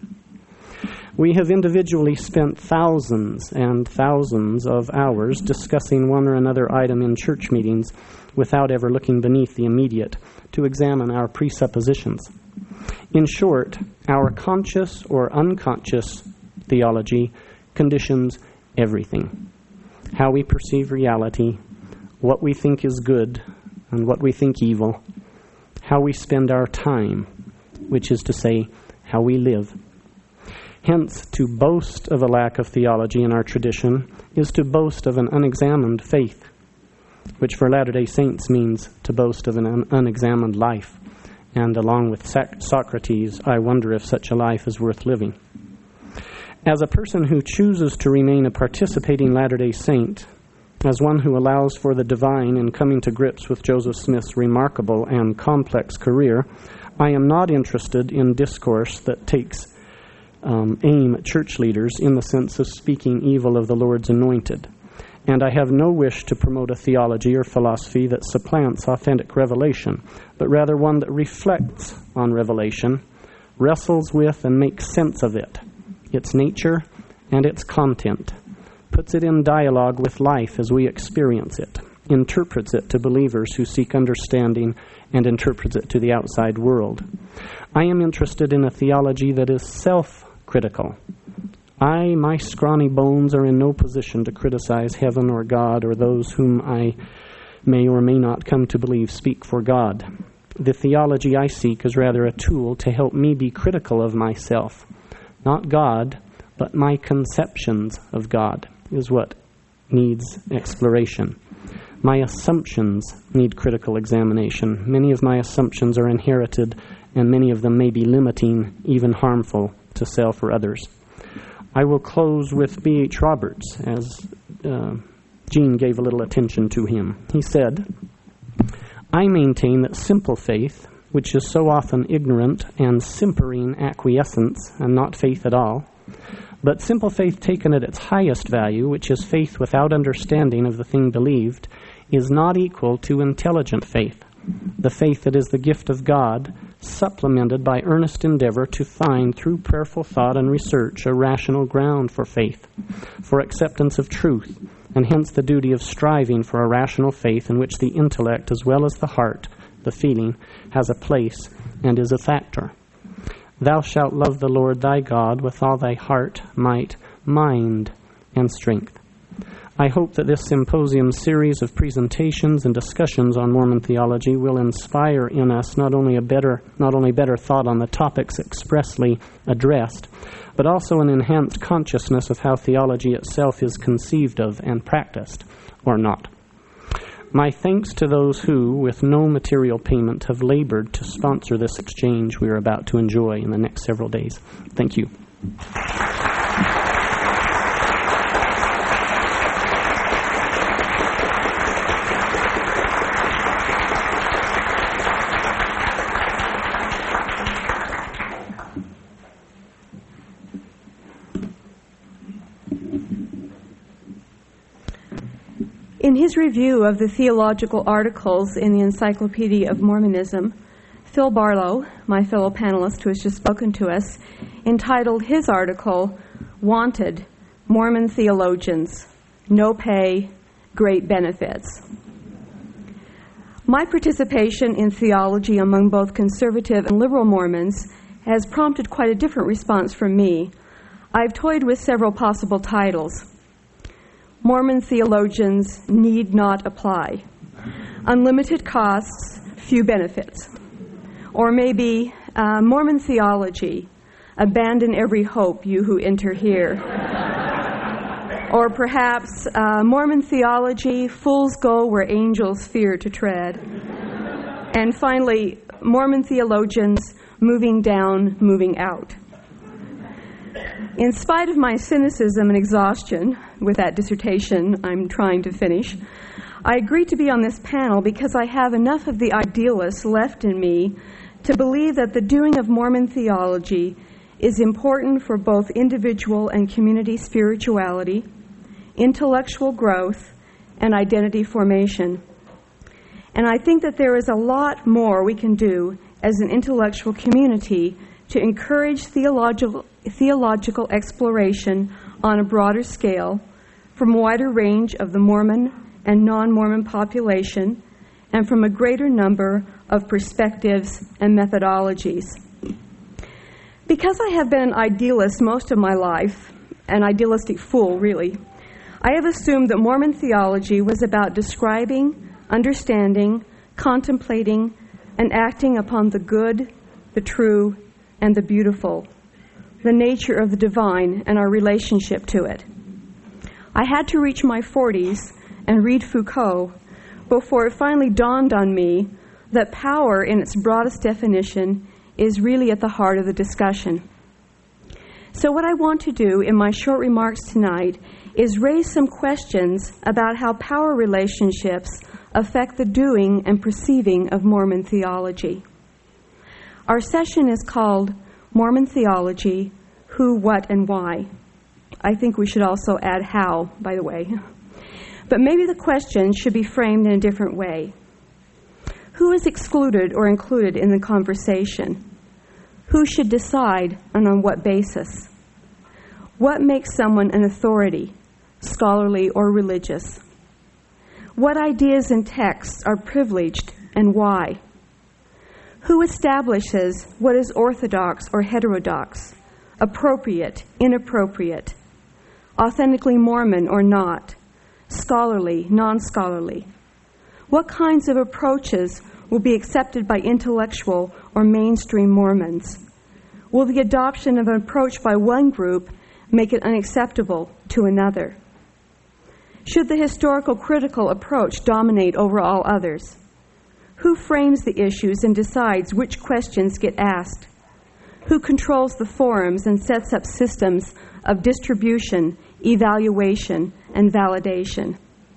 We have individually spent thousands and thousands of hours discussing one or another item in church meetings without ever looking beneath the immediate to examine our presuppositions. In short, our conscious or unconscious theology conditions everything. How we perceive reality, what we think is good and what we think evil, how we spend our time, which is to say, how we live. Hence, to boast of a lack of theology in our tradition is to boast of an unexamined faith, which for Latter-day Saints means to boast of an un- unexamined life. And along with Sac- Socrates, I wonder if such a life is worth living. As a person who chooses to remain a participating Latter-day Saint, as one who allows for the divine in coming to grips with Joseph Smith's remarkable and complex career, I am not interested in discourse that takes Um, aim at church leaders in the sense of speaking evil of the Lord's anointed. And I have no wish to promote a theology or philosophy that supplants authentic revelation, but rather one that reflects on revelation, wrestles with and makes sense of it, its nature and its content, puts it in dialogue with life as we experience it, interprets it to believers who seek understanding, and interprets it to the outside world. I am interested in a theology that is self critical. I, my scrawny bones, are in no position to criticize heaven or God or those whom I may or may not come to believe speak for God. The theology I seek is rather a tool to help me be critical of myself. Not God, but my conceptions of God is what needs exploration. My assumptions need critical examination. Many of my assumptions are inherited, and many of them may be limiting, even harmful to self or others. I will close with B H Roberts, as uh, Gene gave a little attention to him. He said, I maintain that simple faith, which is so often ignorant and simpering acquiescence and not faith at all, But simple faith taken at its highest value, which is faith without understanding of the thing believed, is not equal to intelligent faith, the faith that is the gift of God, supplemented by earnest endeavor to find, through prayerful thought and research, a rational ground for faith, for acceptance of truth, and hence the duty of striving for a rational faith in which the intellect as well as the heart, the feeling, has a place and is a factor. Thou shalt love the Lord thy God with all thy heart, might, mind, and strength. I hope that this symposium series of presentations and discussions on Mormon theology will inspire in us not only a better, not only better thought on the topics expressly addressed, but also an enhanced consciousness of how theology itself is conceived of and practiced, or not. My thanks to those who, with no material payment, have labored to sponsor this exchange we are about to enjoy in the next several days. Thank you. In his review of the theological articles in the Encyclopedia of Mormonism, Phil Barlow, my fellow panelist who has just spoken to us, entitled his article, Wanted, Mormon Theologians, No Pay, Great Benefits. My participation in theology among both conservative and liberal Mormons has prompted quite a different response from me. I've toyed with several possible titles. Mormon theologians need not apply. Unlimited costs, few benefits. Or maybe uh, Mormon theology, abandon every hope, you who enter here. Or perhaps uh, Mormon theology, fools go where angels fear to tread. And finally, Mormon theologians, moving down, moving out. In spite of my cynicism and exhaustion with that dissertation I'm trying to finish, I agreed to be on this panel because I have enough of the idealist left in me to believe that the doing of Mormon theology is important for both individual and community spirituality, intellectual growth, and identity formation. And I think that there is a lot more we can do as an intellectual community to encourage theological theological exploration on a broader scale from a wider range of the Mormon and non-Mormon population and from a greater number of perspectives and methodologies. Because I have been an idealist most of my life, an idealistic fool really, I have assumed that Mormon theology was about describing, understanding, contemplating, and acting upon the good, the true, and the beautiful, the nature of the divine and our relationship to it. I had to reach my forties and read Foucault before it finally dawned on me that power in its broadest definition is really at the heart of the discussion. So what I want to do in my short remarks tonight is raise some questions about how power relationships affect the doing and perceiving of Mormon theology. Our session is called Mormon Theology, Who, What, and Why. I think we should also add how, by the way. But maybe the question should be framed in a different way. Who is excluded or included in the conversation? Who should decide and on what basis? What makes someone an authority, scholarly or religious? What ideas and texts are privileged and why? Who establishes what is orthodox or heterodox, appropriate, inappropriate, authentically Mormon or not, scholarly, non-scholarly? What kinds of approaches will be accepted by intellectual or mainstream Mormons? Will the adoption of an approach by one group make it unacceptable to another? Should the historical critical approach dominate over all others? Who frames the issues and decides which questions get asked? Who controls the forums and sets up systems of distribution, evaluation, and validation?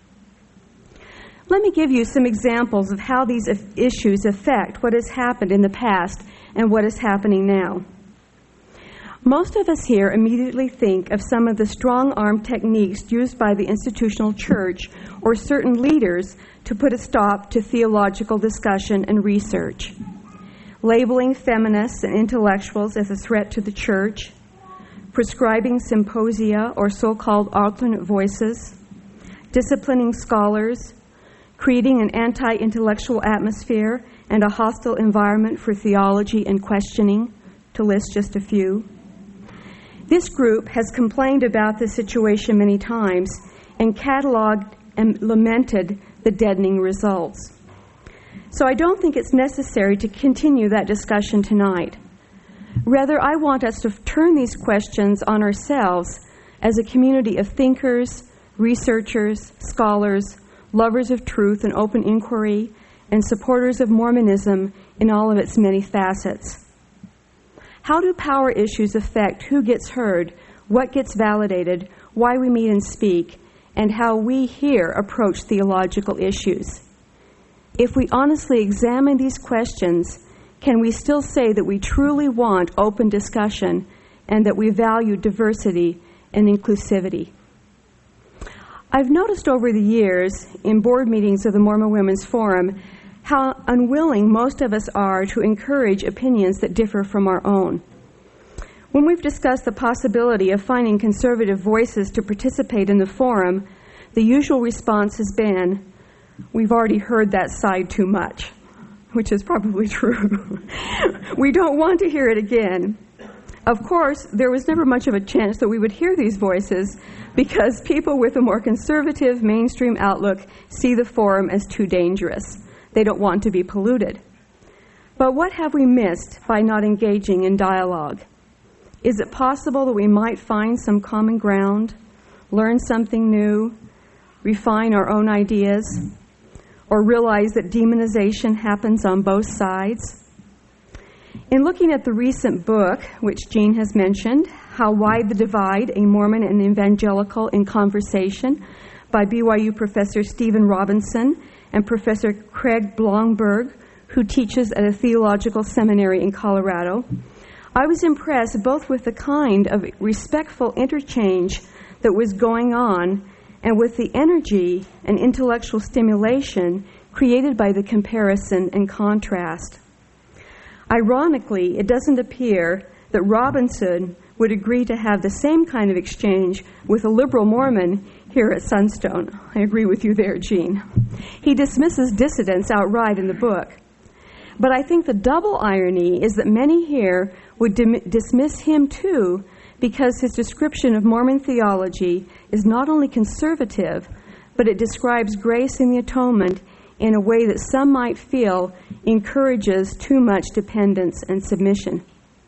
Let me give you some examples of how these issues affect what has happened in the past and what is happening now. Most of us here immediately think of some of the strong-arm techniques used by the institutional church or certain leaders to put a stop to theological discussion and research. Labeling feminists and intellectuals as a threat to the church, prescribing symposia or so-called alternate voices, disciplining scholars, creating an anti-intellectual atmosphere and a hostile environment for theology and questioning, to list just a few. This group has complained about this situation many times and cataloged and lamented the deadening results. So I don't think it's necessary to continue that discussion tonight. Rather, I want us to turn these questions on ourselves as a community of thinkers, researchers, scholars, lovers of truth and open inquiry, and supporters of Mormonism in all of its many facets. How do power issues affect who gets heard, what gets validated, why we meet and speak, and how we here approach theological issues? If we honestly examine these questions, can we still say that we truly want open discussion and that we value diversity and inclusivity? I've noticed over the years in board meetings of the Mormon Women's Forum how unwilling most of us are to encourage opinions that differ from our own. When we've discussed the possibility of finding conservative voices to participate in the forum, the usual response has been, "We've already heard that side too much," which is probably true. We don't want to hear it again. Of course, there was never much of a chance that we would hear these voices because people with a more conservative mainstream outlook see the forum as too dangerous. They don't want to be polluted. But what have we missed by not engaging in dialogue? Is it possible that we might find some common ground, learn something new, refine our own ideas, or realize that demonization happens on both sides? In looking at the recent book, which Jean has mentioned, How Wide the Divide, A Mormon and Evangelical in Conversation, by B Y U Professor Stephen Robinson and Professor Craig Blomberg, who teaches at a theological seminary in Colorado, I was impressed both with the kind of respectful interchange that was going on and with the energy and intellectual stimulation created by the comparison and contrast. Ironically, it doesn't appear that Robinson would agree to have the same kind of exchange with a liberal Mormon here at Sunstone. I agree with you there, Jean. He dismisses dissidents outright in the book. But I think the double irony is that many here would dim- dismiss him too because his description of Mormon theology is not only conservative, but it describes grace in the atonement in a way that some might feel encourages too much dependence and submission.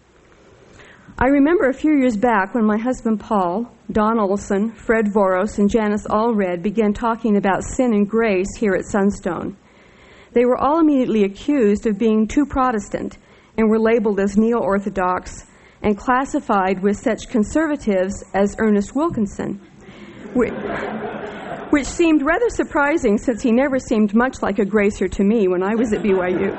I remember a few years back when my husband Paul, Don Olson, Fred Voros, and Janice Allred began talking about sin and grace here at Sunstone. They were all immediately accused of being too Protestant and were labeled as neo-Orthodox and classified with such conservatives as Ernest Wilkinson, which, which seemed rather surprising since he never seemed much like a gracer to me when I was at B Y U.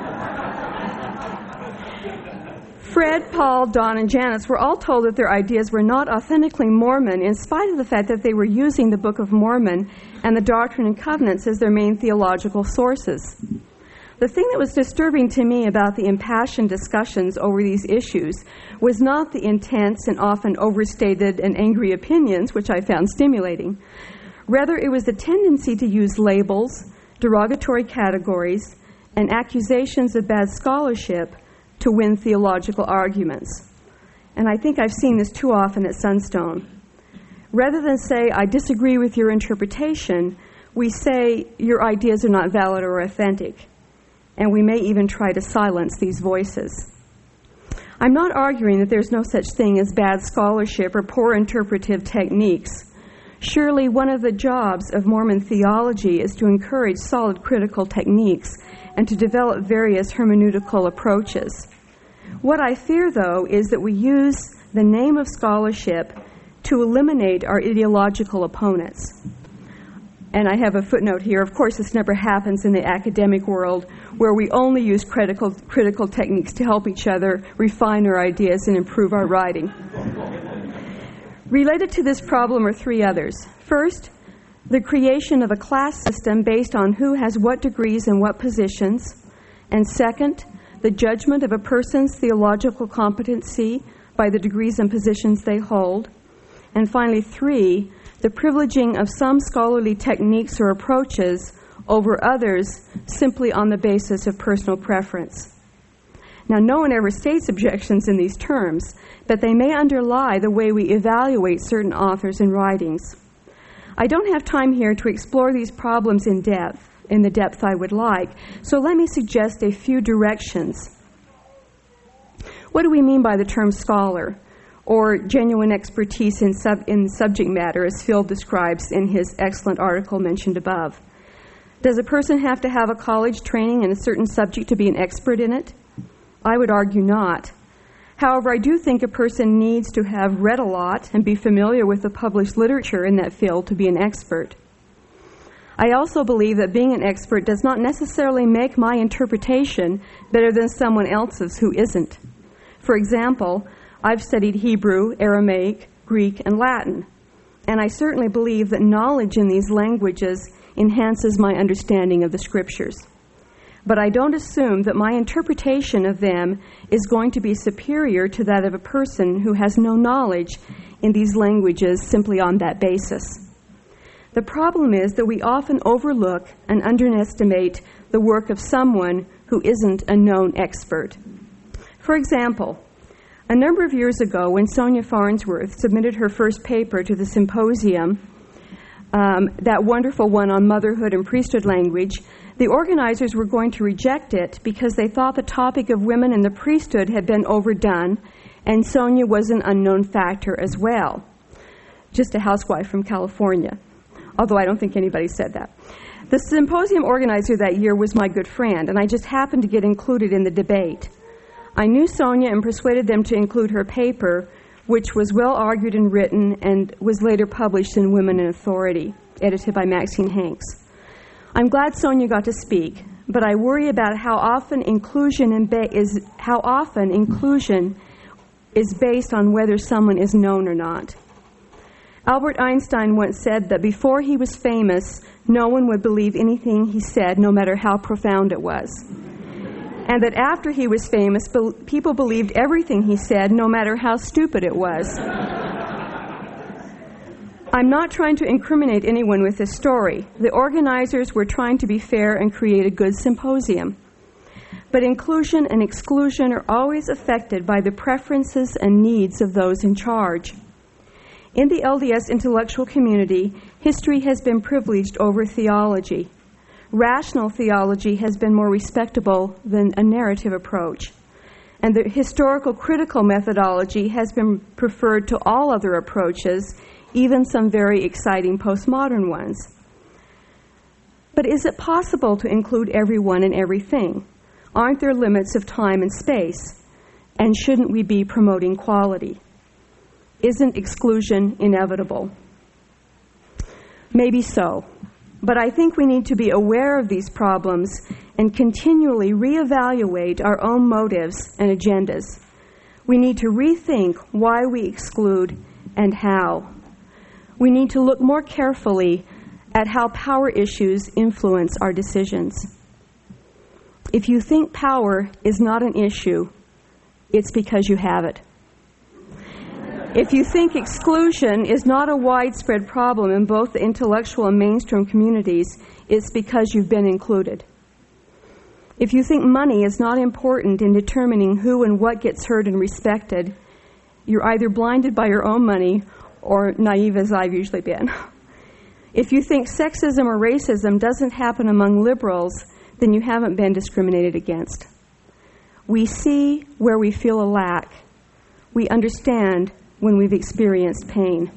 Fred, Paul, Don, and Janice were all told that their ideas were not authentically Mormon in spite of the fact that they were using the Book of Mormon and the Doctrine and Covenants as their main theological sources. The thing that was disturbing to me about the impassioned discussions over these issues was not the intense and often overstated and angry opinions, which I found stimulating. Rather, it was the tendency to use labels, derogatory categories, and accusations of bad scholarship to win theological arguments. And I think I've seen this too often at Sunstone. Rather than say, I disagree with your interpretation, we say your ideas are not valid or authentic. And we may even try to silence these voices. I'm not arguing that there's no such thing as bad scholarship or poor interpretive techniques. Surely one of the jobs of Mormon theology is to encourage solid critical techniques and to develop various hermeneutical approaches. What I fear, though, is that we use the name of scholarship to eliminate our ideological opponents. And I have a footnote here. Of course, this never happens in the academic world where we only use critical, critical techniques to help each other refine our ideas and improve our writing. Related to this problem are three others. First, the creation of a class system based on who has what degrees and what positions. And second, the judgment of a person's theological competency by the degrees and positions they hold. And finally, three, the privileging of some scholarly techniques or approaches over others simply on the basis of personal preference. Now, no one ever states objections in these terms, but they may underlie the way we evaluate certain authors and writings. I don't have time here to explore these problems in depth, in the depth I would like, so let me suggest a few directions. What do we mean by the term scholar, or genuine expertise in, sub, in subject matter, as Phil describes in his excellent article mentioned above? Does a person have to have a college training in a certain subject to be an expert in it? I would argue not. However, I do think a person needs to have read a lot and be familiar with the published literature in that field to be an expert. I also believe that being an expert does not necessarily make my interpretation better than someone else's who isn't. For example, I've studied Hebrew, Aramaic, Greek, and Latin, and I certainly believe that knowledge in these languages enhances my understanding of the Scriptures. But I don't assume that my interpretation of them is going to be superior to that of a person who has no knowledge in these languages simply on that basis. The problem is that we often overlook and underestimate the work of someone who isn't a known expert. For example, a number of years ago, when Sonia Farnsworth submitted her first paper to the symposium, um, that wonderful one on motherhood and priesthood language, the organizers were going to reject it because they thought the topic of women in the priesthood had been overdone, and Sonia was an unknown factor as well. Just a housewife from California, although I don't think anybody said that. The symposium organizer that year was my good friend, and I just happened to get included in the debate. I knew Sonia and persuaded them to include her paper, which was well argued and written and was later published in Women in Authority, edited by Maxine Hanks. I'm glad Sonia got to speak, but I worry about how often inclusion in ba- is how often inclusion is based on whether someone is known or not. Albert Einstein once said that before he was famous, no one would believe anything he said, no matter how profound it was. And that after he was famous, be- people believed everything he said, no matter how stupid it was. I'm not trying to incriminate anyone with this story. The organizers were trying to be fair and create a good symposium. But inclusion and exclusion are always affected by the preferences and needs of those in charge. In the L D S intellectual community, history has been privileged over theology. Rational theology has been more respectable than a narrative approach. And the historical critical methodology has been preferred to all other approaches, even some very exciting postmodern ones. But is it possible to include everyone and everything? Aren't there limits of time and space? And shouldn't we be promoting quality? Isn't exclusion inevitable? Maybe so. But I think we need to be aware of these problems and continually reevaluate our own motives and agendas. We need to rethink why we exclude and how. We need to look more carefully at how power issues influence our decisions. If you think power is not an issue, it's because you have it. If you think exclusion is not a widespread problem in both the intellectual and mainstream communities, it's because you've been included. If you think money is not important in determining who and what gets heard and respected, you're either blinded by your own money or naive, as I've usually been. If you think sexism or racism doesn't happen among liberals, then you haven't been discriminated against. We see where we feel a lack. We understand when we've experienced pain.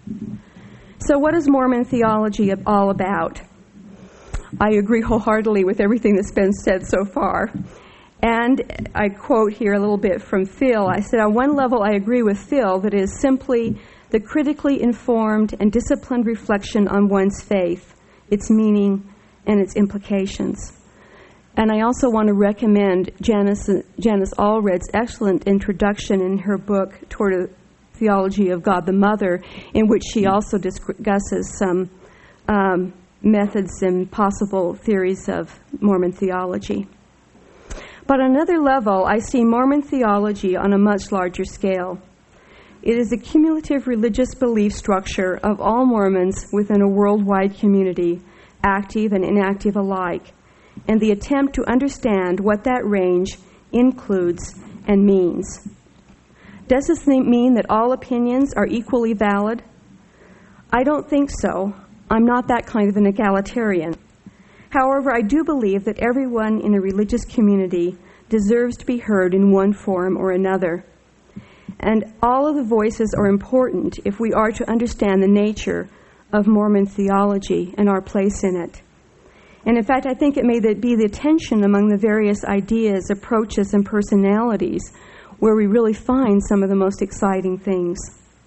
So what is Mormon theology all about? I agree wholeheartedly with everything that's been said so far. And I quote here a little bit from Phil. I said, on one level, I agree with Phil that it is simply the critically informed and disciplined reflection on one's faith, its meaning, and its implications. And I also want to recommend Janice, Janice Allred's excellent introduction in her book, Toward a Theology of God the Mother, in which she also discusses some um, methods and possible theories of Mormon theology. But on another level, I see Mormon theology on a much larger scale. It is a cumulative religious belief structure of all Mormons within a worldwide community, active and inactive alike, and the attempt to understand what that range includes and means. Does this mean that all opinions are equally valid? I don't think so. I'm not that kind of an egalitarian. However, I do believe that everyone in a religious community deserves to be heard in one form or another. And all of the voices are important if we are to understand the nature of Mormon theology and our place in it. And in fact, I think it may be the tension among the various ideas, approaches, and personalities where we really find some of the most exciting things.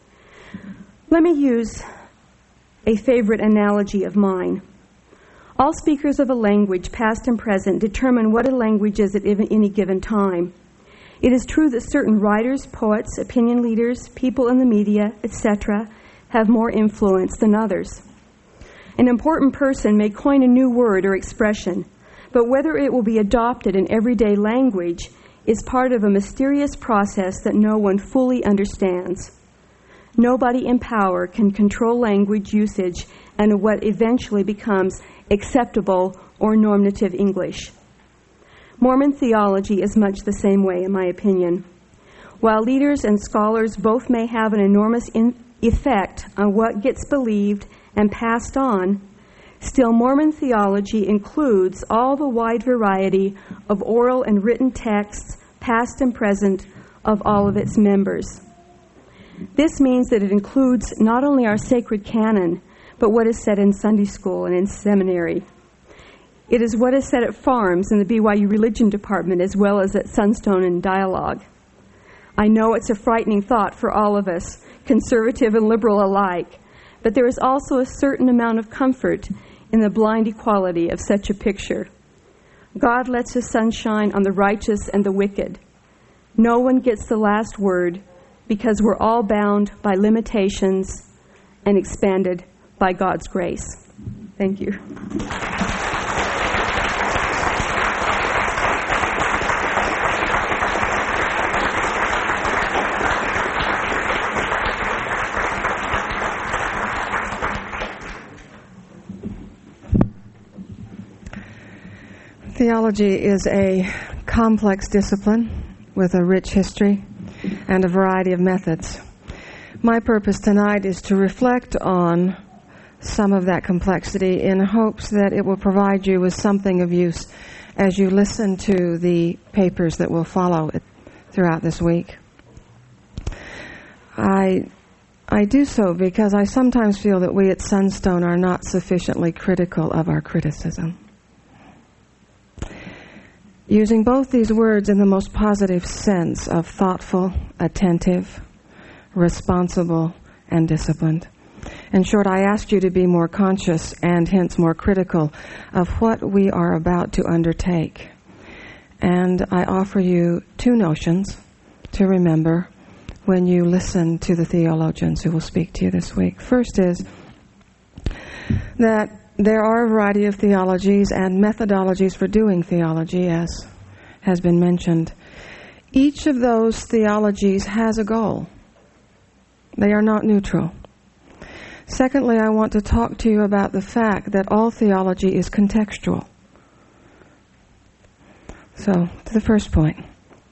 Let me use a favorite analogy of mine. All speakers of a language, past and present, determine what a language is at any given time. It is true that certain writers, poets, opinion leaders, people in the media, et cetera, have more influence than others. An important person may coin a new word or expression, but whether it will be adopted in everyday language is part of a mysterious process that no one fully understands. Nobody in power can control language usage and what eventually becomes acceptable or normative English. Mormon theology is much the same way, in my opinion. While leaders and scholars both may have an enormous in- effect on what gets believed and passed on, still Mormon theology includes all the wide variety of oral and written texts, past and present, of all of its members. This means that it includes not only our sacred canon, but what is said in Sunday school and in seminary. It is what is said at farms in the B Y U Religion Department as well as at Sunstone and Dialogue. I know it's a frightening thought for all of us, conservative and liberal alike, but there is also a certain amount of comfort in the blind equality of such a picture. God lets His sun shine on the righteous and the wicked. No one gets the last word because we're all bound by limitations and expanded by God's grace. Thank you. Theology is a complex discipline with a rich history and a variety of methods. My purpose tonight is to reflect on some of that complexity in hopes that it will provide you with something of use as you listen to the papers that will follow throughout this week. I I do so because I sometimes feel that we at Sunstone are not sufficiently critical of our criticism. Using both these words in the most positive sense of thoughtful, attentive, responsible, and disciplined. In short, I ask you to be more conscious and hence more critical of what we are about to undertake. And I offer you two notions to remember when you listen to the theologians who will speak to you this week. First is that there are a variety of theologies and methodologies for doing theology, as has been mentioned. Each of those theologies has a goal. They are not neutral. Secondly, I want to talk to you about the fact that all theology is contextual. So, to the first point.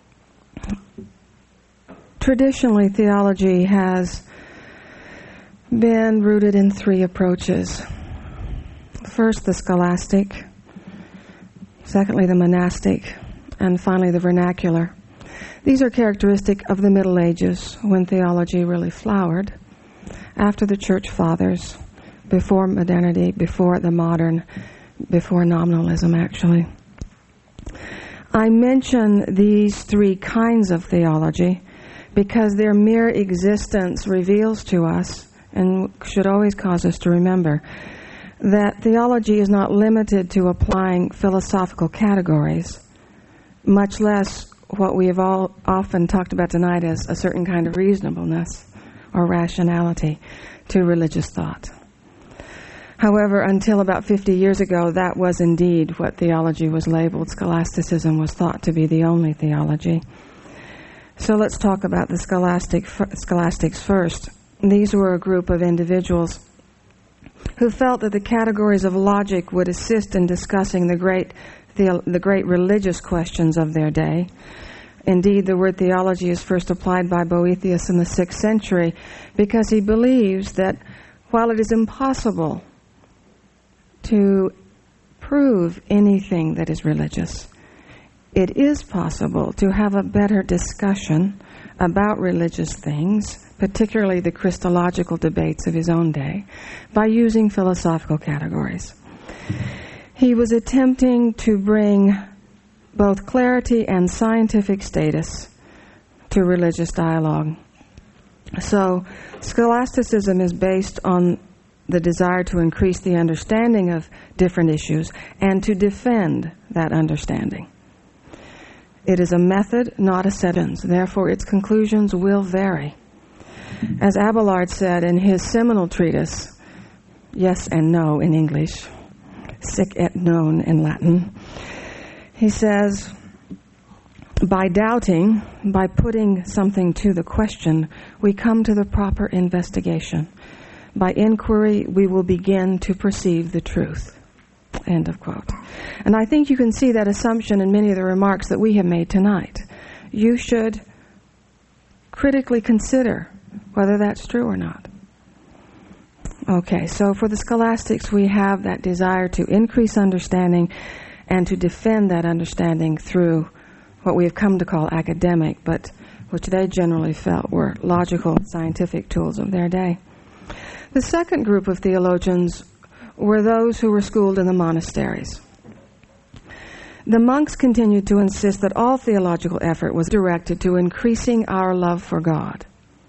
Traditionally, theology has been rooted in three approaches. First, the scholastic, secondly, the monastic, and finally, the vernacular. These are characteristic of the Middle Ages, when theology really flowered, after the Church Fathers, before modernity, before the modern, before nominalism, actually. I mention these three kinds of theology because their mere existence reveals to us, and should always cause us to remember, that theology is not limited to applying philosophical categories, much less what we have all often talked about tonight as a certain kind of reasonableness or rationality to religious thought. However, until about fifty years ago, that was indeed what theology was labeled. Scholasticism was thought to be the only theology. So let's talk about the scholastic, scholastics first. These were a group of individuals who felt that the categories of logic would assist in discussing the great, the, the great religious questions of their day. Indeed, the word theology is first applied by Boethius in the sixth century because he believes that while it is impossible to prove anything that is religious, it is possible to have a better discussion about religious things, particularly the Christological debates of his own day, by using philosophical categories. He was attempting to bring both clarity and scientific status to religious dialogue. So, scholasticism is based on the desire to increase the understanding of different issues and to defend that understanding. It is a method, not a sentence. Therefore, its conclusions will vary. As Abelard said in his seminal treatise, Yes and No in English, Sic et Non in Latin, he says, by doubting, by putting something to the question, we come to the proper investigation. By inquiry, we will begin to perceive the truth. End of quote. And I think you can see that assumption in many of the remarks that we have made tonight. You should critically consider whether that's true or not. Okay, so for the scholastics, we have that desire to increase understanding and to defend that understanding through what we have come to call academic, but which they generally felt were logical, scientific tools of their day. The second group of theologians were those who were schooled in the monasteries. The monks continued to insist that all theological effort was directed to increasing our love for God.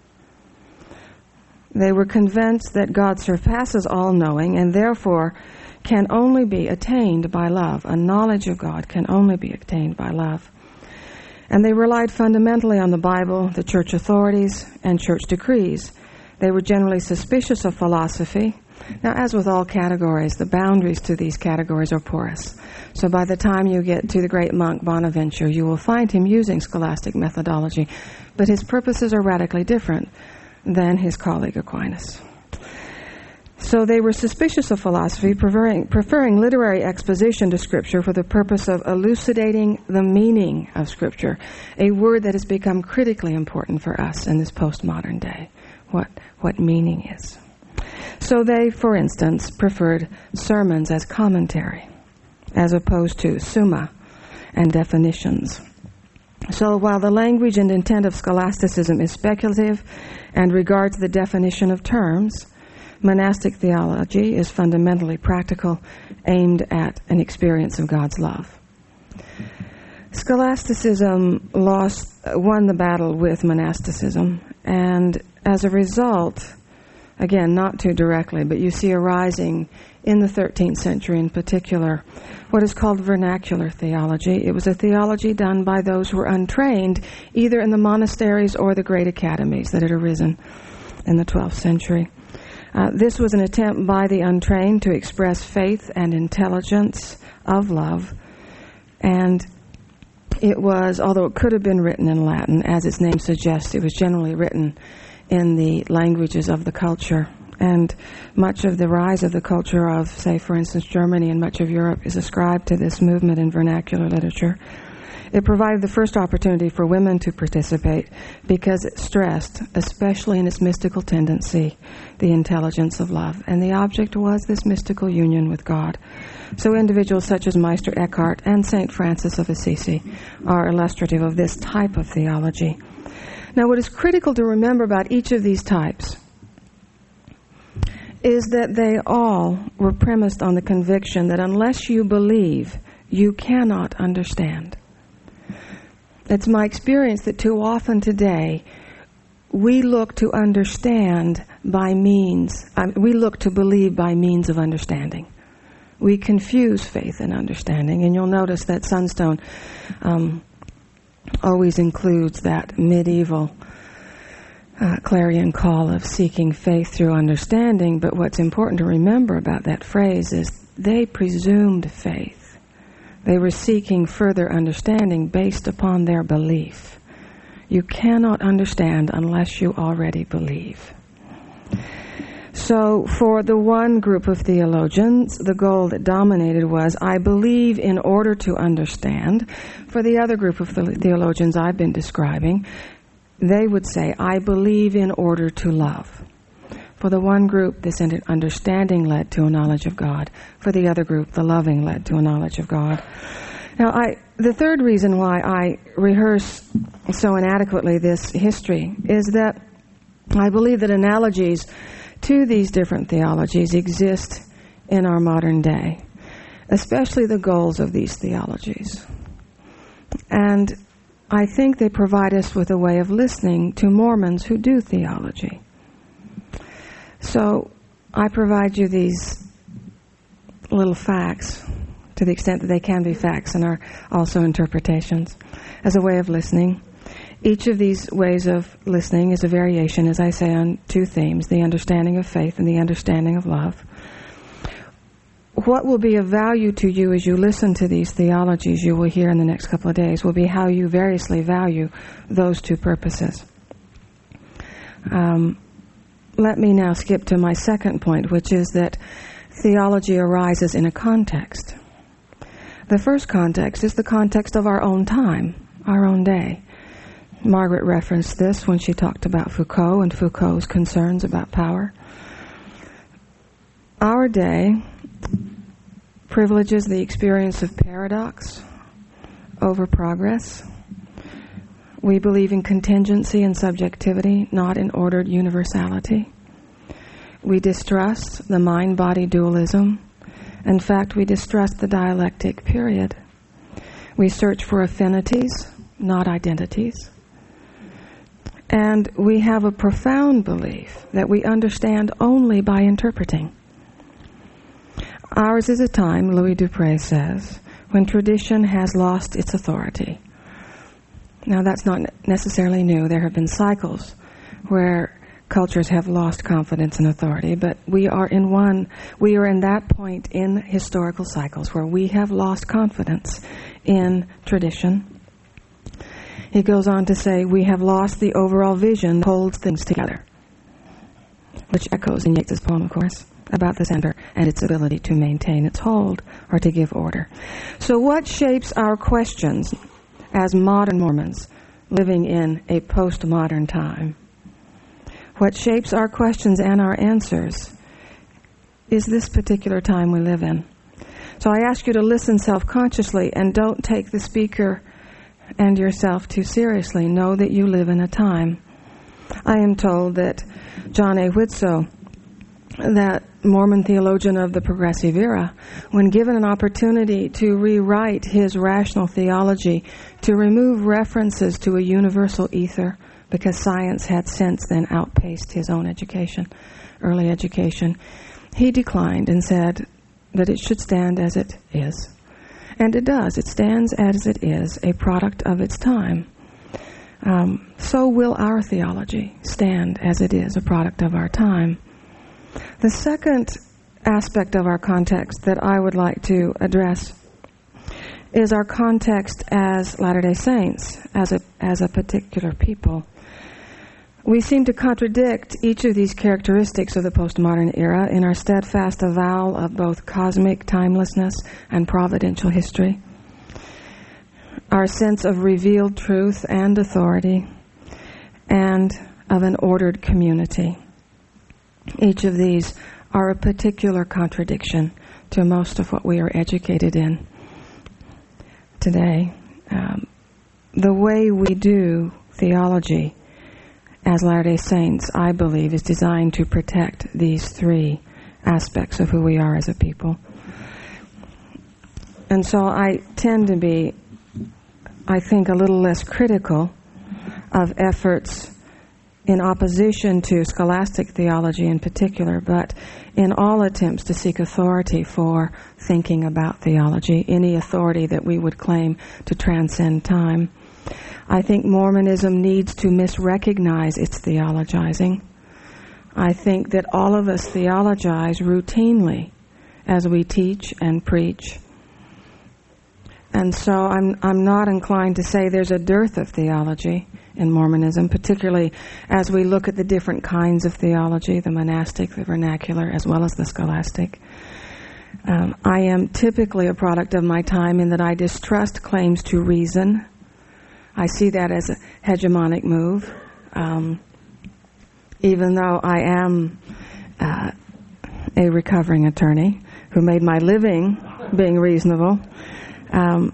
They were convinced that God surpasses all knowing and therefore can only be attained by love. A knowledge of God can only be attained by love. And they relied fundamentally on the Bible, the church authorities, and church decrees. They were generally suspicious of philosophy. Now, as with all categories, the boundaries to these categories are porous. So by the time you get to the great monk Bonaventure, you will find him using scholastic methodology, but his purposes are radically different than his colleague Aquinas. So they were suspicious of philosophy, preferring, preferring literary exposition to Scripture for the purpose of elucidating the meaning of Scripture, a word that has become critically important for us in this postmodern day, what, what meaning is. So they, for instance, preferred sermons as commentary, as opposed to summa and definitions. So while the language and intent of scholasticism is speculative and regards the definition of terms, monastic theology is fundamentally practical, aimed at an experience of God's love. Scholasticism lost, won the battle with monasticism, and as a result, again, not too directly, but you see arising in the thirteenth century in particular, what is called vernacular theology. It was a theology done by those who were untrained, either in the monasteries or the great academies that had arisen in the twelfth century. Uh, this was an attempt by the untrained to express faith and intelligence of love, and it was, although it could have been written in Latin, as its name suggests, it was generally written in the languages of the culture. And much of the rise of the culture of, say, for instance, Germany and much of Europe is ascribed to this movement in vernacular literature. It provided the first opportunity for women to participate because it stressed, especially in its mystical tendency, the intelligence of love. And the object was this mystical union with God. So individuals such as Meister Eckhart and Saint Francis of Assisi are illustrative of this type of theology. Now, what is critical to remember about each of these types is that they all were premised on the conviction that unless you believe, you cannot understand. It's my experience that too often today, we look to understand by means, um, we look to believe by means of understanding. We confuse faith and understanding, and you'll notice that Sunstone um, always includes that medieval uh, clarion call of seeking faith through understanding, but what's important to remember about that phrase is they presumed faith. They were seeking further understanding based upon their belief. You cannot understand unless you already believe. So for the one group of theologians, the goal that dominated was, I believe in order to understand. For the other group of the theologians I've been describing, they would say, I believe in order to love. For the one group, this understanding led to a knowledge of God. For the other group, the loving led to a knowledge of God. Now, I, the third reason why I rehearse so inadequately this history is that I believe that analogies to these different theologies exist in our modern day, especially the goals of these theologies. And I think they provide us with a way of listening to Mormons who do theology. So I provide you these little facts, to the extent that they can be facts and are also interpretations, as a way of listening. Each of these ways of listening is a variation, as I say, on two themes, the understanding of faith and the understanding of love. What will be of value to you as you listen to these theologies you will hear in the next couple of days will be how you variously value those two purposes. Um, let me now skip to my second point, which is that theology arises in a context. The first context is the context of our own time, our own day. Margaret referenced this when she talked about Foucault and Foucault's concerns about power. Our day privileges the experience of paradox over progress. We believe in contingency and subjectivity, not in ordered universality. We distrust the mind-body dualism. In fact, we distrust the dialectic period. We search for affinities, not identities. And we have a profound belief that we understand only by interpreting. Ours is a time, Louis Dupre says, when tradition has lost its authority. Now, that's not necessarily new. There have been cycles where cultures have lost confidence in authority, but we are in one, we are in that point in historical cycles where we have lost confidence in tradition. He goes on to say, we have lost the overall vision that holds things together, which echoes in Yeats's poem, of course, about the center and its ability to maintain its hold or to give order. So what shapes our questions as modern Mormons living in a postmodern time? What shapes our questions and our answers is this particular time we live in. So I ask you to listen self-consciously and don't take the speaker and yourself too seriously. Know that you live in a time. I am told that John A. Whitsoe, that Mormon theologian of the progressive era, when given an opportunity to rewrite his rational theology, to remove references to a universal ether, because science had since then outpaced his own education, early education, he declined and said that it should stand as it is. And it does. It stands as it is, a product of its time. Um, so will our theology stand as it is, a product of our time. The second aspect of our context that I would like to address is our context as Latter-day Saints, as a as a particular people. We seem to contradict each of these characteristics of the postmodern era in our steadfast avowal of both cosmic timelessness and providential history, our sense of revealed truth and authority, and of an ordered community. Each of these are a particular contradiction to most of what we are educated in today. Um, the way we do theology as Latter-day Saints, I believe, is designed to protect these three aspects of who we are as a people. And so I tend to be, I think, a little less critical of efforts in opposition to scholastic theology in particular, but in all attempts to seek authority for thinking about theology, any authority that we would claim to transcend time. I think Mormonism needs to misrecognize its theologizing. I think that all of us theologize routinely as we teach and preach. And so I'm I'm not inclined to say there's a dearth of theology in Mormonism, particularly as we look at the different kinds of theology, the monastic, the vernacular, as well as the scholastic. Um, I am typically a product of my time in that I distrust claims to reason. I see that as a hegemonic move. Um, even though I am uh, a recovering attorney who made my living being reasonable. Um,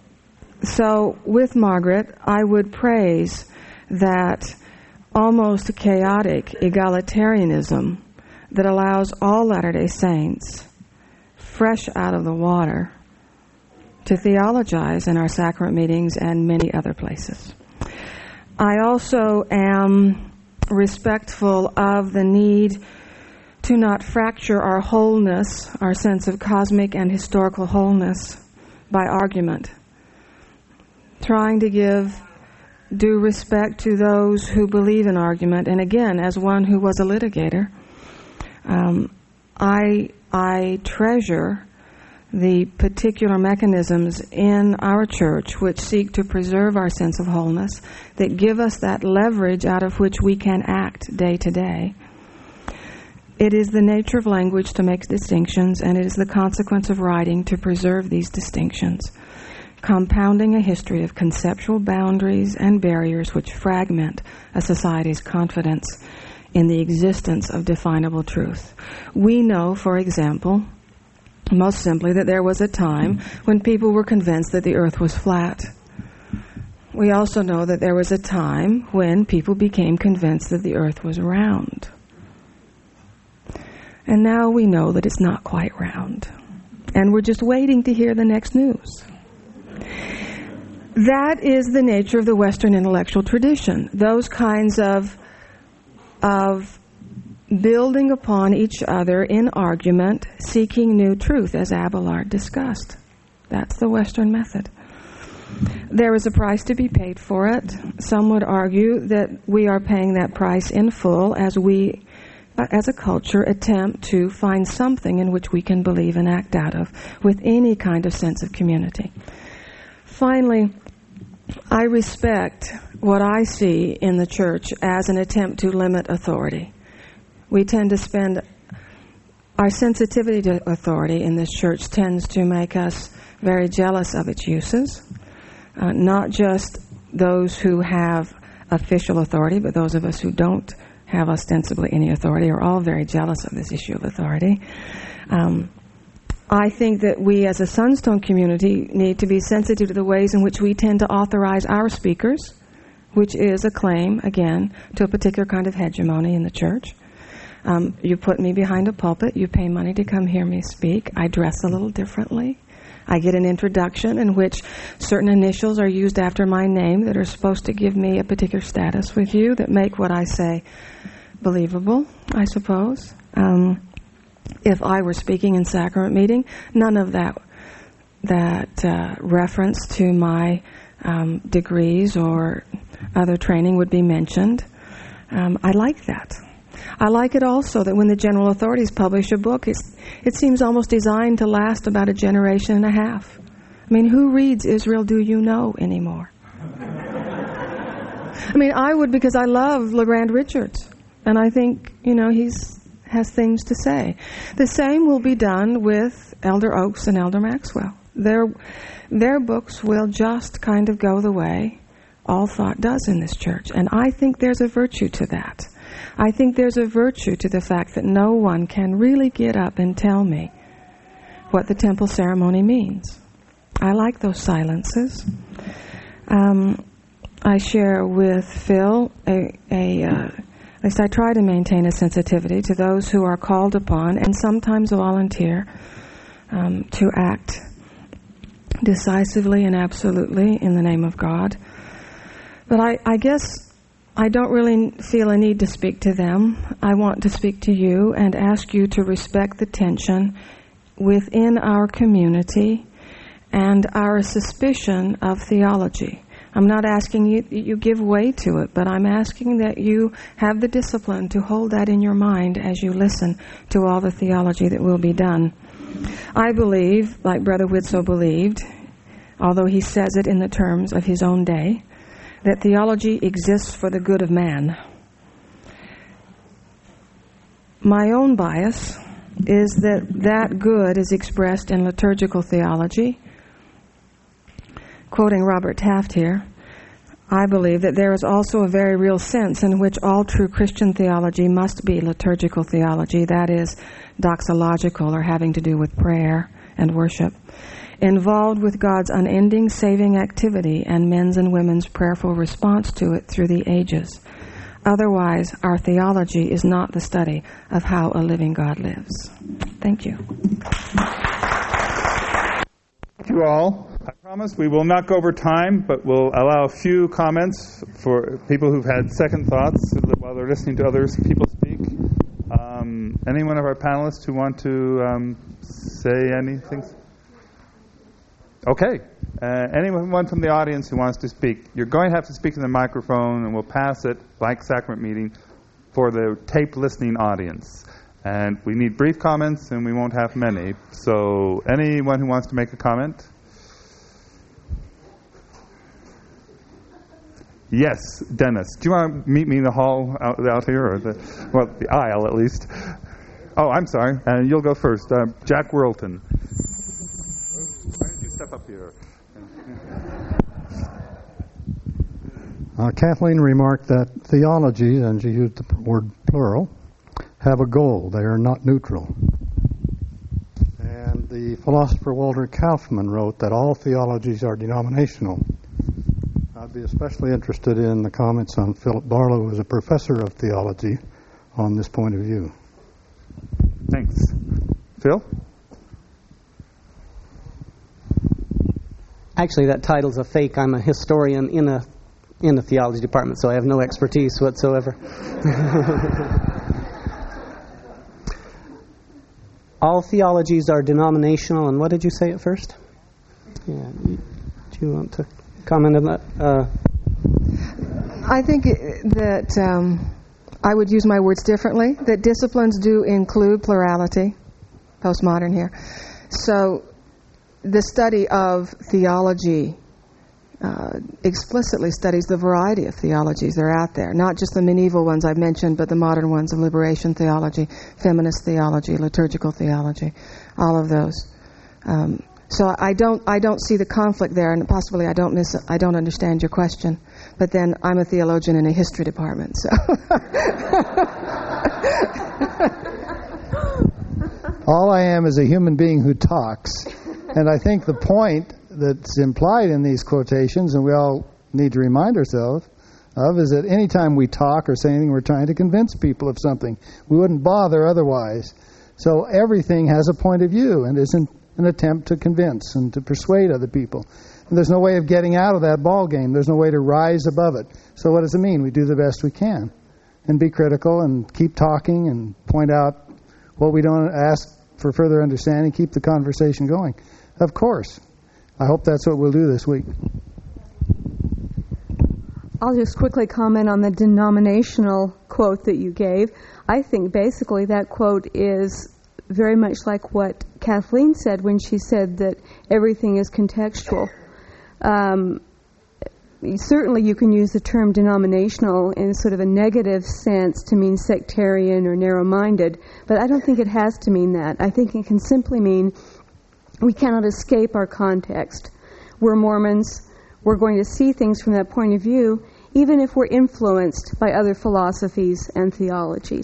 so with Margaret, I would praise that almost chaotic egalitarianism that allows all Latter-day Saints, fresh out of the water, to theologize in our sacrament meetings and many other places. I also am respectful of the need to not fracture our wholeness, our sense of cosmic and historical wholeness, by argument. Trying to give due respect to those who believe in argument. And again, as one who was a litigator, um, I I treasure the particular mechanisms in our church which seek to preserve our sense of wholeness, that give us that leverage out of which we can act day to day. It is the nature of language to make distinctions, and it is the consequence of writing to preserve these distinctions, compounding a history of conceptual boundaries and barriers which fragment a society's confidence in the existence of definable truth. We know, for example, most simply, that there was a time when people were convinced that the earth was flat. We also know that there was a time when people became convinced that the earth was round. And now we know that it's not quite round. And we're just waiting to hear the next news. That is the nature of the Western intellectual tradition. Those kinds of, of building upon each other in argument, seeking new truth, as Abelard discussed. That's the Western method. There is a price to be paid for it. Some would argue that we are paying that price in full as we, as a culture, attempt to find something in which we can believe and act out of with any kind of sense of community. Finally, I respect what I see in the church as an attempt to limit authority. We tend to spend, our sensitivity to authority in this church tends to make us very jealous of its uses. Uh, not just those who have official authority, but those of us who don't have ostensibly any authority are all very jealous of this issue of authority. Um, I think that we as a Sunstone community need to be sensitive to the ways in which we tend to authorize our speakers, which is a claim, again, to a particular kind of hegemony in the church. Um, you put me behind a pulpit, you pay money to come hear me speak. I dress a little differently. I get an introduction in which certain initials are used after my name that are supposed to give me a particular status with you that make what I say believable, I suppose. Um, if I were speaking in sacrament meeting, none of that that uh, reference to my um, degrees or other training would be mentioned. Um, I like that. I like it also that when the general authorities publish a book, it's, it seems almost designed to last about a generation and a half. I mean, who reads Israel Do You Know anymore? I mean, I would because I love LeGrand Richards. And I think, you know, he's has things to say. The same will be done with Elder Oaks and Elder Maxwell. Their, their books will just kind of go the way all thought does in this church. And I think there's a virtue to that. I think there's a virtue to the fact that no one can really get up and tell me what the temple ceremony means. I like those silences. Um, I share with Phil a, a uh, at least I try to maintain a sensitivity to those who are called upon and sometimes volunteer um, to act decisively and absolutely in the name of God. But I, I guess I don't really feel a need to speak to them. I want to speak to you and ask you to respect the tension within our community and our suspicion of theology. I'm not asking you you give way to it, but I'm asking that you have the discipline to hold that in your mind as you listen to all the theology that will be done. I believe, like Brother Widtsoe believed, although he says it in the terms of his own day, that theology exists for the good of man. My own bias is that that good is expressed in liturgical theology. Quoting Robert Taft here, I believe that there is also a very real sense in which all true Christian theology must be liturgical theology, that is, doxological or having to do with prayer and worship, involved with God's unending saving activity and men's and women's prayerful response to it through the ages. Otherwise, our theology is not the study of how a living God lives. Thank you. Thank you all. I promise we will not go over time, but we'll allow a few comments for people who've had second thoughts while they're listening to other people speak. Um, any one of our panelists who want to um, say anything? Okay. Uh, anyone from the audience who wants to speak, you're going to have to speak in the microphone, and we'll pass it, like sacrament meeting, for the tape listening audience. And we need brief comments, and we won't have many. So anyone who wants to make a comment? Yes, Dennis. Do you want to meet me in the hall out, out here, or the well, the aisle at least? Oh, I'm sorry. And uh, you'll go first. Uh, Jack Worlton. Why don't you step up here? Uh, Kathleen remarked that theology, and she used the word plural, have a goal. They are not neutral. And the philosopher Walter Kaufmann wrote that all theologies are denominational. I'd be especially interested in the comments on Philip Barlow, who is a professor of theology, on this point of view. Thanks. Phil? Actually, that title's a fake. I'm a historian in a in the theology department, so I have no expertise whatsoever. All theologies are denominational, and what did you say at first? Yeah, do you want to comment on that? Uh, I think that um, I would use my words differently, that disciplines do include plurality, postmodern here. So the study of theology uh, explicitly studies the variety of theologies that are out there, not just the medieval ones I've mentioned, but the modern ones of liberation theology, feminist theology, liturgical theology, all of those. Um, so I don't, I don't see the conflict there, and possibly I don't miss, I don't understand your question. But then I'm a theologian in a history department, so. All I am is a human being who talks, and I think the point that's implied in these quotations, and we all need to remind ourselves of, is that any time we talk or say anything, we're trying to convince people of something. We wouldn't bother otherwise. So everything has a point of view and isn't an attempt to convince and to persuade other people. And there's no way of getting out of that ball game. There's no way to rise above it. So what does it mean? We do the best we can and be critical and keep talking and point out what we don't, ask for further understanding, keep the conversation going. Of course. I hope that's what we'll do this week. I'll just quickly comment on the denominational quote that you gave. I think basically that quote is very much like what Kathleen said when she said that everything is contextual. Um, certainly you can use the term denominational in sort of a negative sense to mean sectarian or narrow-minded, but I don't think it has to mean that. I think it can simply mean we cannot escape our context. We're Mormons. We're going to see things from that point of view, even if we're influenced by other philosophies and theologies.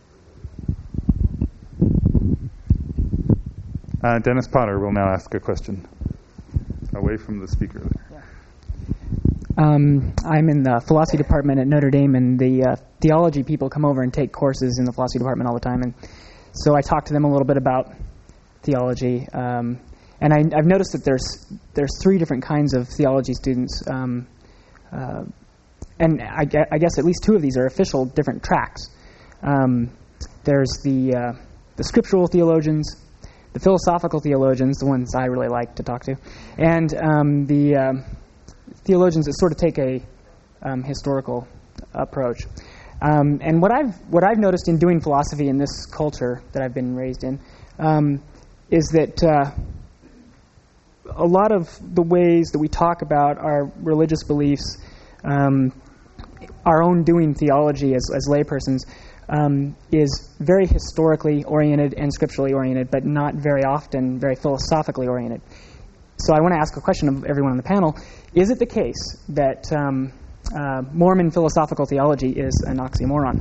Uh, Dennis Potter will now ask a question. Away from the speaker there. Um, I'm in the philosophy department at Notre Dame, and the uh, theology people come over and take courses in the philosophy department all the time. And so I talk to them a little bit about theology. Um, and I, I've noticed that there's there's three different kinds of theology students. Um, uh, and I, I guess at least two of these are official different tracks. Um, there's the uh, the scriptural theologians, the philosophical theologians, the ones I really like to talk to, and um, the uh, theologians that sort of take a um, historical approach. Um, and what I've what I've noticed in doing philosophy in this culture that I've been raised in um, is that uh, a lot of the ways that we talk about our religious beliefs, um, our own doing theology as, as laypersons, um, is very historically oriented and scripturally oriented, but not very often very philosophically oriented. So I want to ask a question of everyone on the panel. Is it the case that um, uh, Mormon philosophical theology is an oxymoron?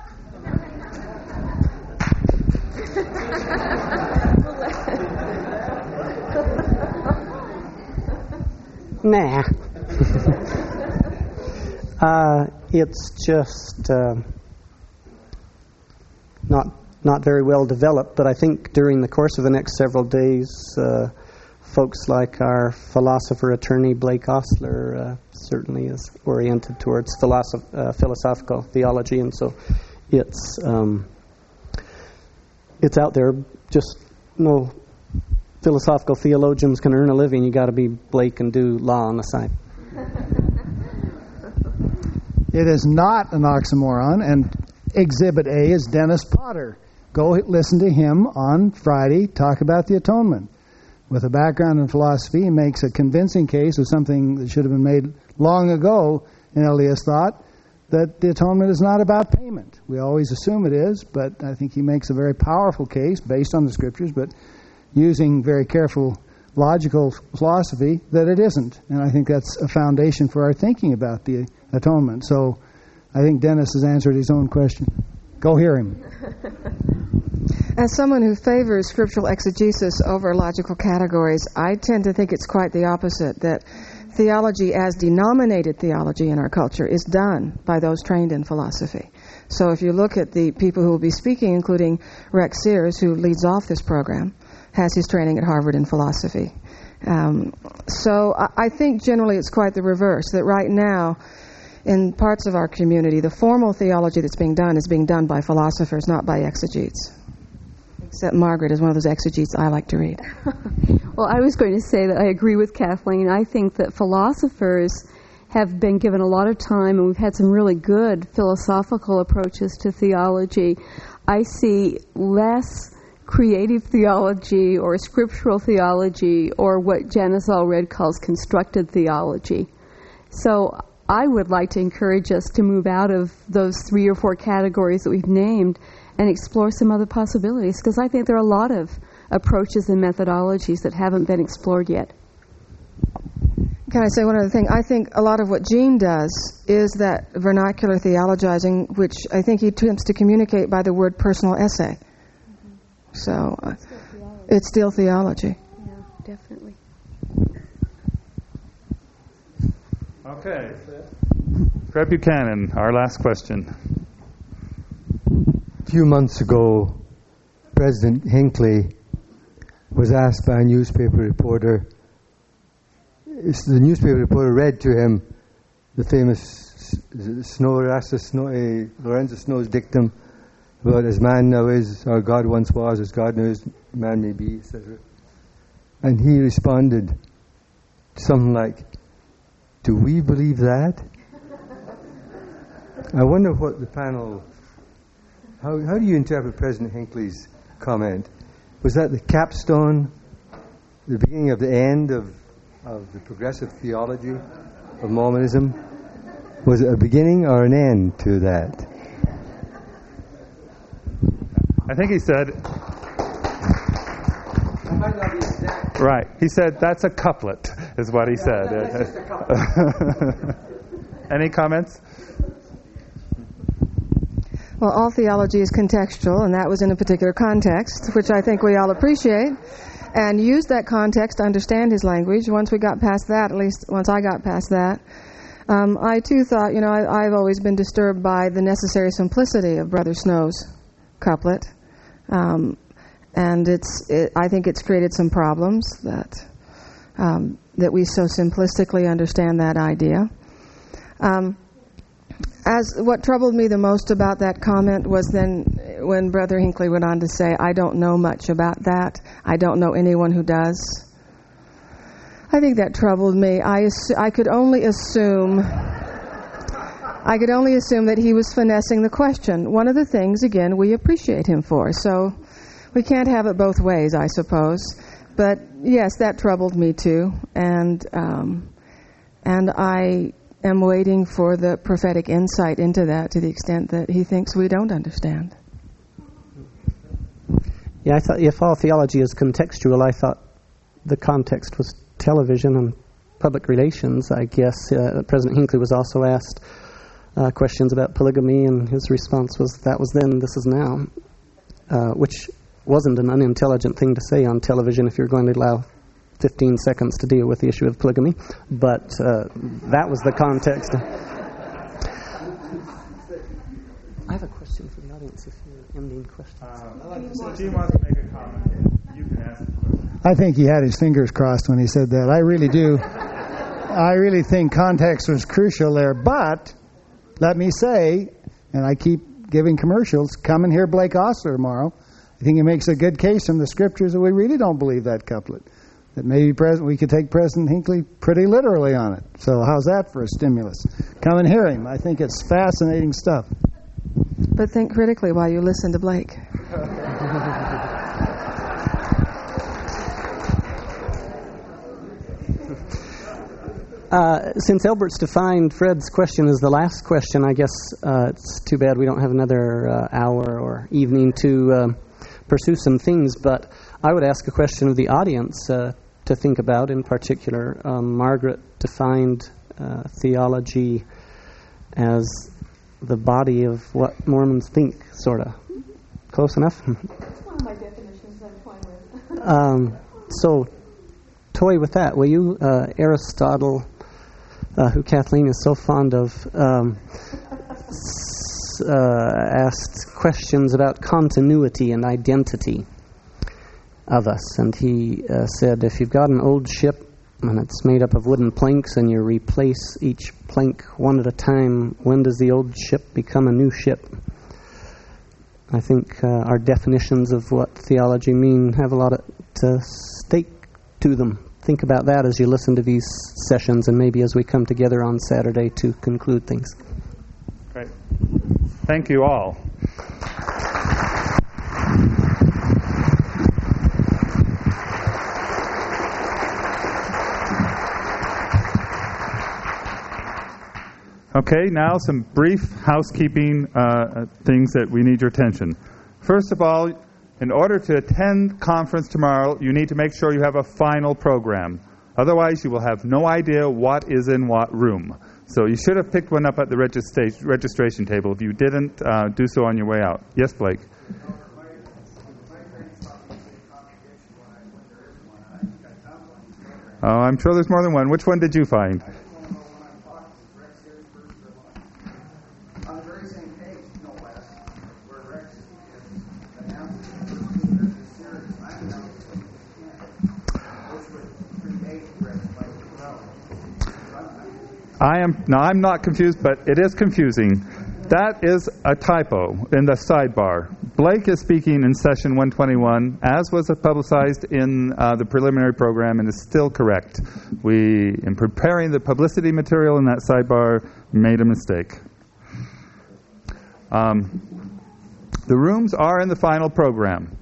Nah. uh, it's just uh, not not very well developed, but I think during the course of the next several days, uh, folks like our philosopher attorney Blake Ostler uh, certainly is oriented towards philosoph- uh, philosophical theology, and so it's um, it's out there. Just no philosophical theologians can earn a living. You got to be Blake and do law on the side. It is not an oxymoron, and Exhibit A is Dennis Potter. Go listen to him on Friday, talk about the atonement. With a background in philosophy, he makes a convincing case of something that should have been made long ago in L D S thought, that the atonement is not about payment. We always assume it is, but I think he makes a very powerful case based on the Scriptures, but using very careful logical philosophy that it isn't. And I think that's a foundation for our thinking about the atonement. So I think Dennis has answered his own question. Go hear him. As someone who favors scriptural exegesis over logical categories, I tend to think it's quite the opposite, that theology as denominated theology in our culture is done by those trained in philosophy. So if you look at the people who will be speaking, including Rex Sears, who leads off this program, has his training at Harvard in philosophy. Um, so I, I think generally it's quite the reverse, that right now in parts of our community, the formal theology that's being done is being done by philosophers, not by exegetes. Except Margaret is one of those exegetes I like to read. Well, I was going to say that I agree with Kathleen. I think that philosophers have been given a lot of time, and we've had some really good philosophical approaches to theology. I see less creative theology or scriptural theology or what Janice Allred calls constructed theology. So I would like to encourage us to move out of those three or four categories that we've named and explore some other possibilities, because I think there are a lot of approaches and methodologies that haven't been explored yet. Can I say one other thing? I think a lot of what Gene does is that vernacular theologizing, which I think he attempts to communicate by the word personal essay. Mm-hmm. So uh, it's still theology. Yeah, definitely. Okay. Fred Buchanan, our last question. A few months ago, President Hinckley was asked by a newspaper reporter, the newspaper reporter read to him the famous Snow, Erastus Snow, uh, Lorenzo Snow's dictum about as man now is, or God once was, as God knows man may be, et cetera. And he responded something like, "Do we believe that?" I wonder what the panel, how how do you interpret President Hinckley's comment? Was that the capstone, the beginning of the end of, of the progressive theology of Mormonism? Was it a beginning or an end to that? I think he said... Right. He said, that's a couplet, is what he said. That's just a couplet. Any comments? Well, all theology is contextual, and that was in a particular context, which I think we all appreciate, and used that context to understand his language. Once we got past that, at least once I got past that, um, I too thought, you know, I, I've always been disturbed by the necessary simplicity of Brother Snow's couplet, um, and it's. It, I think it's created some problems that um, that we so simplistically understand that idea. Um, As what troubled me the most about that comment was then when Brother Hinckley went on to say, "I don't know much about that. I don't know anyone who does." I think that troubled me. I, assu- I could only assume... I could only assume that he was finessing the question. One of the things, again, we appreciate him for. So we can't have it both ways, I suppose. But yes, that troubled me too. And um, and I am waiting for the prophetic insight into that to the extent that he thinks we don't understand. Yeah, I thought if all theology is contextual, I thought the context was television and public relations, I guess. Uh, President Hinckley was also asked Uh, questions about polygamy, and his response was, that was then, this is now, uh, which wasn't an unintelligent thing to say on television if you're going to allow fifteen seconds to deal with the issue of polygamy, but uh, that was the context. I have a question for the audience if you're ending questions. Uh, Gene wants to make a comment. You can ask the question. I think he had his fingers crossed when he said that. I really do. I really think context was crucial there, but let me say, and I keep giving commercials, come and hear Blake Ostler tomorrow. I think he makes a good case from the scriptures that we really don't believe that couplet. That maybe President, we could take President Hinckley pretty literally on it. So how's that for a stimulus? Come and hear him. I think it's fascinating stuff. But think critically while you listen to Blake. Uh, since Elbert's defined Fred's question as the last question, I guess uh, it's too bad we don't have another uh, hour or evening to uh, pursue some things, but I would ask a question of the audience uh, to think about in particular. Um, Margaret defined uh, theology as the body of what Mormons think, sort of. Close enough? That's one of my definitions I'm fine with. um, so, toy with that, will you? Uh, Aristotle... Uh, who Kathleen is so fond of, um, s- uh, asked questions about continuity and identity of us. And he uh, said, if you've got an old ship and it's made up of wooden planks and you replace each plank one at a time, when does the old ship become a new ship? I think uh, our definitions of what theology mean have a lot at uh, stake to them. Think about that as you listen to these sessions and maybe as we come together on Saturday to conclude things. Great. Thank you all. Okay, now some brief housekeeping uh, things that we need your attention. First of all, in order to attend conference tomorrow, you need to make sure you have a final program. Otherwise, you will have no idea what is in what room. So you should have picked one up at the registra- registration table. If you didn't, uh, do so on your way out. Yes, Blake? Oh, I'm sure there's more than one. Which one did you find? I am now. I'm not confused, but it is confusing. That is a typo in the sidebar. Blake is speaking in session one twenty-one, as was publicized in uh, the preliminary program, and is still correct. We, in preparing the publicity material in that sidebar, made a mistake. Um, the rooms are in the final program.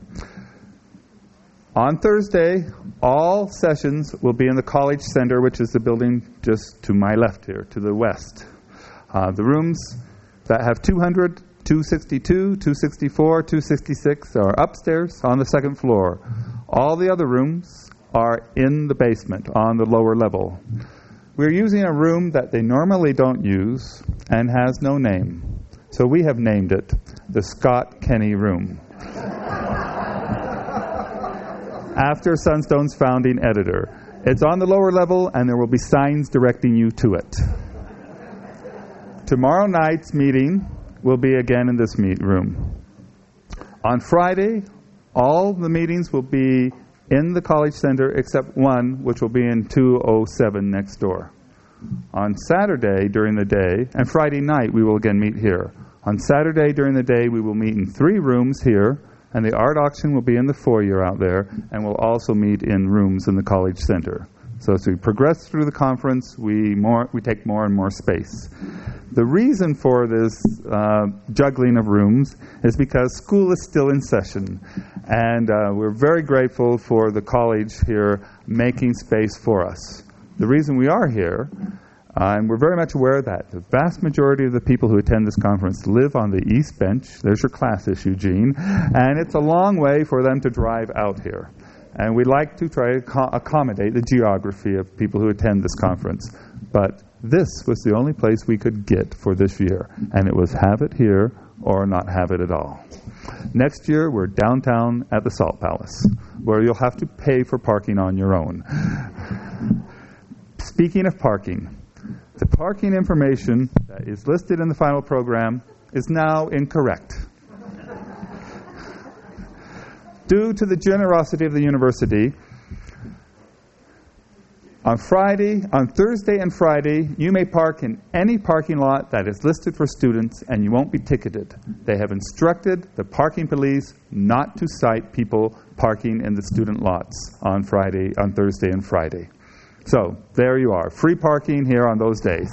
On Thursday, all sessions will be in the College Center, which is the building just to my left here, to the west. Uh, the rooms that have two hundred, two sixty-two, two sixty-four, two sixty-six are upstairs on the second floor. All the other rooms are in the basement on the lower level. We're using a room that they normally don't use and has no name. So we have named it the Scott Kenny Room, after Sunstone's founding editor. It's on the lower level, and there will be signs directing you to it. Tomorrow night's meeting will be again in this meet room. On Friday, all the meetings will be in the College Center except one, which will be in two oh seven next door. On Saturday during the day, and Friday night we will again meet here. On Saturday during the day we will meet in three rooms here, and the art auction will be in the foyer out there, and we'll also meet in rooms in the College Center. So as we progress through the conference, we more we take more and more space. The reason for this uh, juggling of rooms is because school is still in session, and uh, we're very grateful for the college here making space for us. The reason we are here, uh, and we're very much aware of that, the vast majority of the people who attend this conference live on the East Bench. There's your class issue, Gene. And it's a long way for them to drive out here. And we like to try to co- accommodate the geography of people who attend this conference. But this was the only place we could get for this year. And it was have it here or not have it at all. Next year, we're downtown at the Salt Palace, where you'll have to pay for parking on your own. Speaking of parking, the parking information that is listed in the final program is now incorrect. Due to the generosity of the university, on Friday, on Thursday and Friday, you may park in any parking lot that is listed for students, and you won't be ticketed. They have instructed the parking police not to cite people parking in the student lots on Friday, on Thursday and Friday. So there you are, free parking here on those days.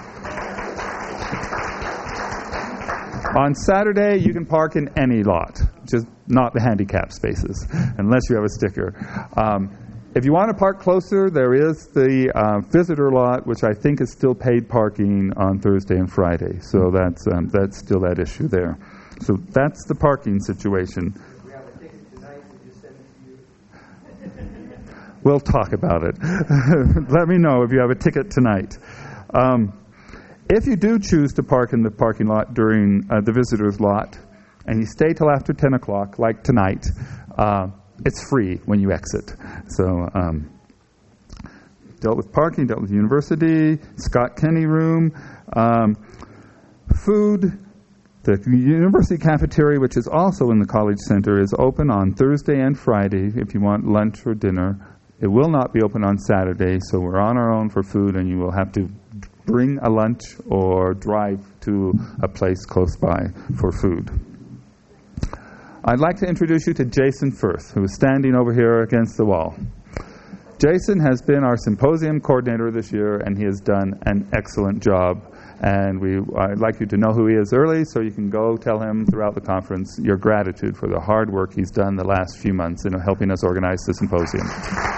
On Saturday, you can park in any lot, just not the handicap spaces, unless you have a sticker. Um, if you want to park closer, there is the uh, visitor lot, which I think is still paid parking on Thursday and Friday. So that's um, that's still that issue there. So that's the parking situation. We have a ticket tonight, we just send it to you. We'll talk about it. Let me know if you have a ticket tonight. Um, If you do choose to park in the parking lot during uh, the visitor's lot, and you stay till after ten o'clock, like tonight, uh, it's free when you exit. So, um, dealt with parking, dealt with university, Scott Kenny room, um, food. The university cafeteria, which is also in the college center, is open on Thursday and Friday if you want lunch or dinner. It will not be open on Saturday, so we're on our own for food, and you will have to bring a lunch or drive to a place close by for food. I'd like to introduce you to Jason Firth, who is standing over here against the wall. Jason has been our symposium coordinator this year, and he has done an excellent job. And we, I'd like you to know who he is early, so you can go tell him throughout the conference your gratitude for the hard work he's done the last few months in helping us organize the symposium.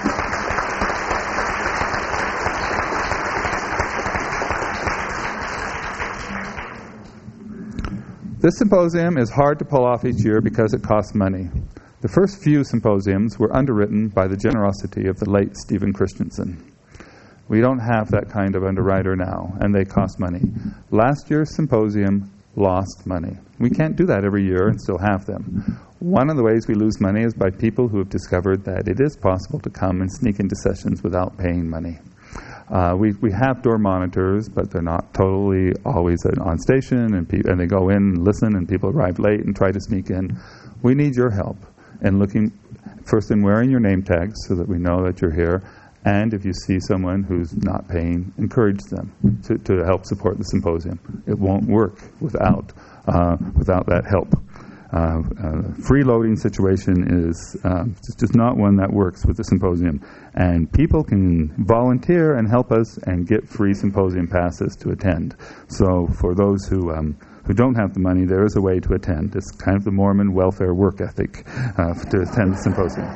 This symposium is hard to pull off each year because it costs money. The first few symposiums were underwritten by the generosity of the late Stephen Christensen. We don't have that kind of underwriter now, and they cost money. Last year's symposium lost money. We can't do that every year and still have them. One of the ways we lose money is by people who have discovered that it is possible to come and sneak into sessions without paying money. Uh, we we have door monitors, but they're not totally always on station, and, pe- and they go in and listen, and people arrive late and try to sneak in. We need your help in looking, first in wearing your name tags so that we know that you're here, and if you see someone who's not paying, encourage them to, to help support the symposium. It won't work without uh, without that help. Uh, uh, freeloading situation is uh, just, just not one that works with the symposium. And people can volunteer and help us and get free symposium passes to attend. So for those who um, who don't have the money, there is a way to attend. It's kind of the Mormon welfare work ethic uh, to attend the symposium.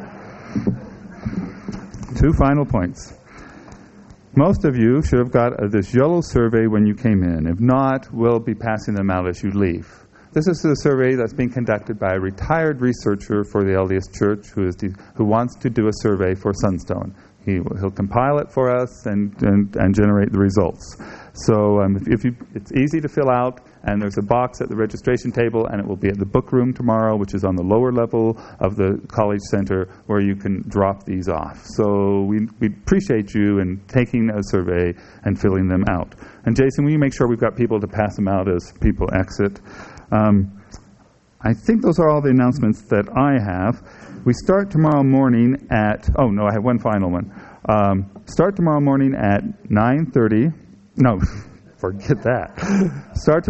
Two final points. Most of you should have got uh, this yellow survey when you came in. If not, we'll be passing them out as you leave. This is a survey that's being conducted by a retired researcher for the L D S Church who is de- who wants to do a survey for Sunstone. He, he'll compile it for us and, and, and generate the results. So um, if, if you, it's easy to fill out, and there's a box at the registration table, and it will be at the book room tomorrow, which is on the lower level of the college center, where you can drop these off. So we we appreciate you in taking a survey and filling them out. And Jason, will you make sure we've got people to pass them out as people exit? Um, I think those are all the announcements that I have. We start tomorrow morning at, oh no, I have one final one. Um, start tomorrow morning at nine thirty. No, forget that. Start tomorrow.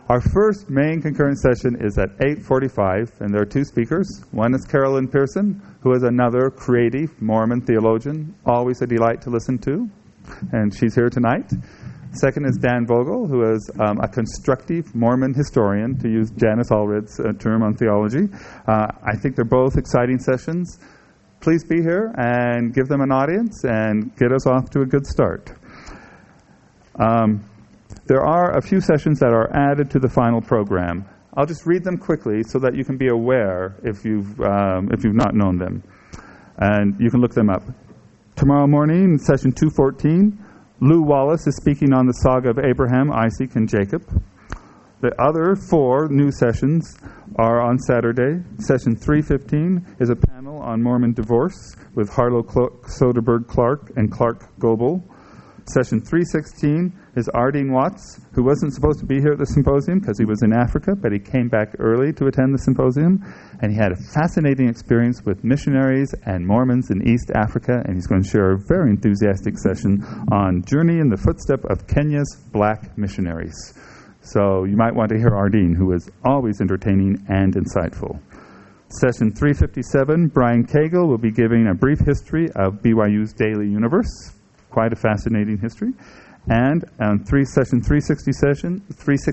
Our first main concurrent session is at eight forty-five, and there are two speakers. One is Carolyn Pearson, who is another creative Mormon theologian, always a delight to listen to, and she's here tonight. Second is Dan Vogel, who is um, a constructive Mormon historian, to use Janice Allred's uh, term on theology. Uh, I think they're both exciting sessions. Please be here and give them an audience and get us off to a good start. Um, there are a few sessions that are added to the final program. I'll just read them quickly so that you can be aware if you've, um, if you've not known them. And you can look them up. Tomorrow morning, session two fourteen, Lou Wallace is speaking on the saga of Abraham, Isaac, and Jacob. The other four new sessions are on Saturday. Session three fifteen is a panel on Mormon divorce with Harlow Cl- Soderberg Clark and Clark Goebel. Session three sixteen is Ardeen Watts, who wasn't supposed to be here at the symposium because he was in Africa, but he came back early to attend the symposium, and he had a fascinating experience with missionaries and Mormons in East Africa, and he's going to share a very enthusiastic session on Journey in the Footstep of Kenya's Black Missionaries. So you might want to hear Ardeen, who is always entertaining and insightful. Session three fifty-seven, Brian Cagle will be giving a brief history of B Y U's daily universe. Quite a fascinating history. And on three, session three sixty-seven,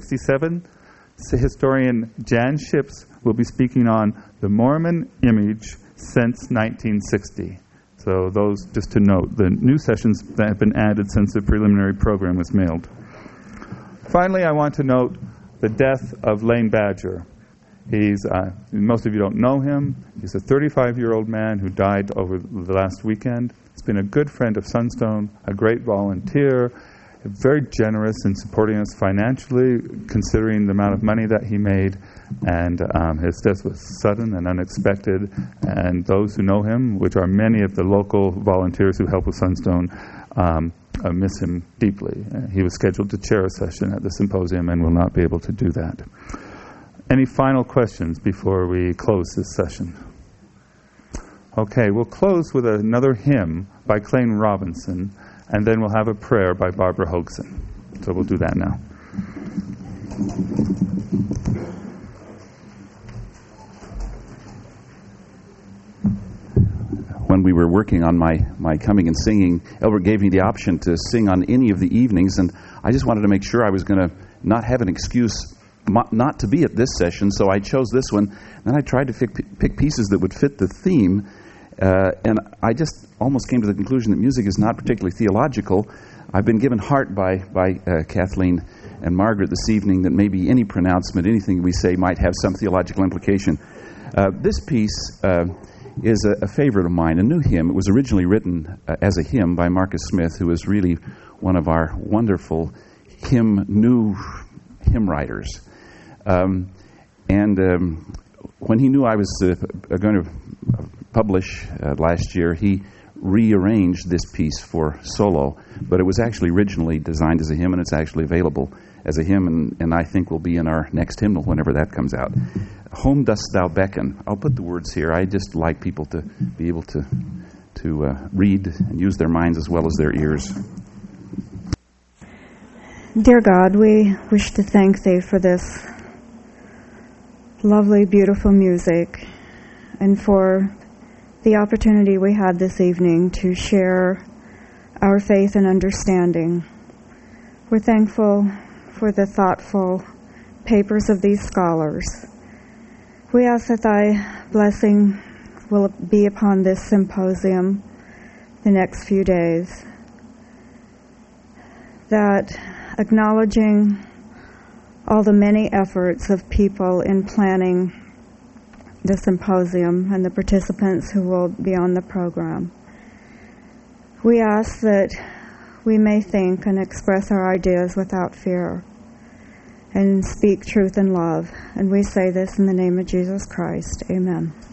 historian Jan Ships will be speaking on the Mormon image since nineteen sixty. So those, just to note, the new sessions that have been added since the preliminary program was mailed. Finally, I want to note the death of Lane Badger. He's, uh, most of you don't know him. He's a thirty-five-year-old man who died over the last weekend. He's been a good friend of Sunstone, a great volunteer, very generous in supporting us financially, considering the amount of money that he made. And um, his death was sudden and unexpected. And those who know him, which are many of the local volunteers who help with Sunstone, um, uh, miss him deeply. Uh, he was scheduled to chair a session at the symposium and will not be able to do that. Any final questions before we close this session? Okay, we'll close with another hymn by Clayton Robinson, and then we'll have a prayer by Barbara Hoagson. So we'll do that now. When we were working on my, my coming and singing, Elbert gave me the option to sing on any of the evenings, and I just wanted to make sure I was going to not have an excuse not to be at this session, so I chose this one. Then I tried to pick, pick pieces that would fit the theme, uh, and I just almost came to the conclusion that music is not particularly theological. I've been given heart by, by uh, Kathleen and Margaret this evening that maybe any pronouncement, anything we say might have some theological implication. Uh, this piece uh, is a, a favorite of mine, a new hymn. It was originally written uh, as a hymn by Marcus Smith, who is really one of our wonderful hymn, new hymn writers. Um, and um, when he knew I was uh, going to publish uh, last year, he rearranged this piece for solo, but it was actually originally designed as a hymn, and it's actually available as a hymn, and, and I think will be in our next hymnal whenever that comes out. Home Dost Thou Beckon. I'll put the words here. I just like people to be able to, to uh, read and use their minds as well as their ears. Dear God, we wish to thank Thee for this lovely, beautiful music, and for the opportunity we had this evening to share our faith and understanding. We're thankful for the thoughtful papers of these scholars. We ask that Thy blessing will be upon this symposium the next few days, that acknowledging all the many efforts of people in planning the symposium and the participants who will be on the program. We ask that we may think and express our ideas without fear and speak truth in love. And we say this in the name of Jesus Christ. Amen.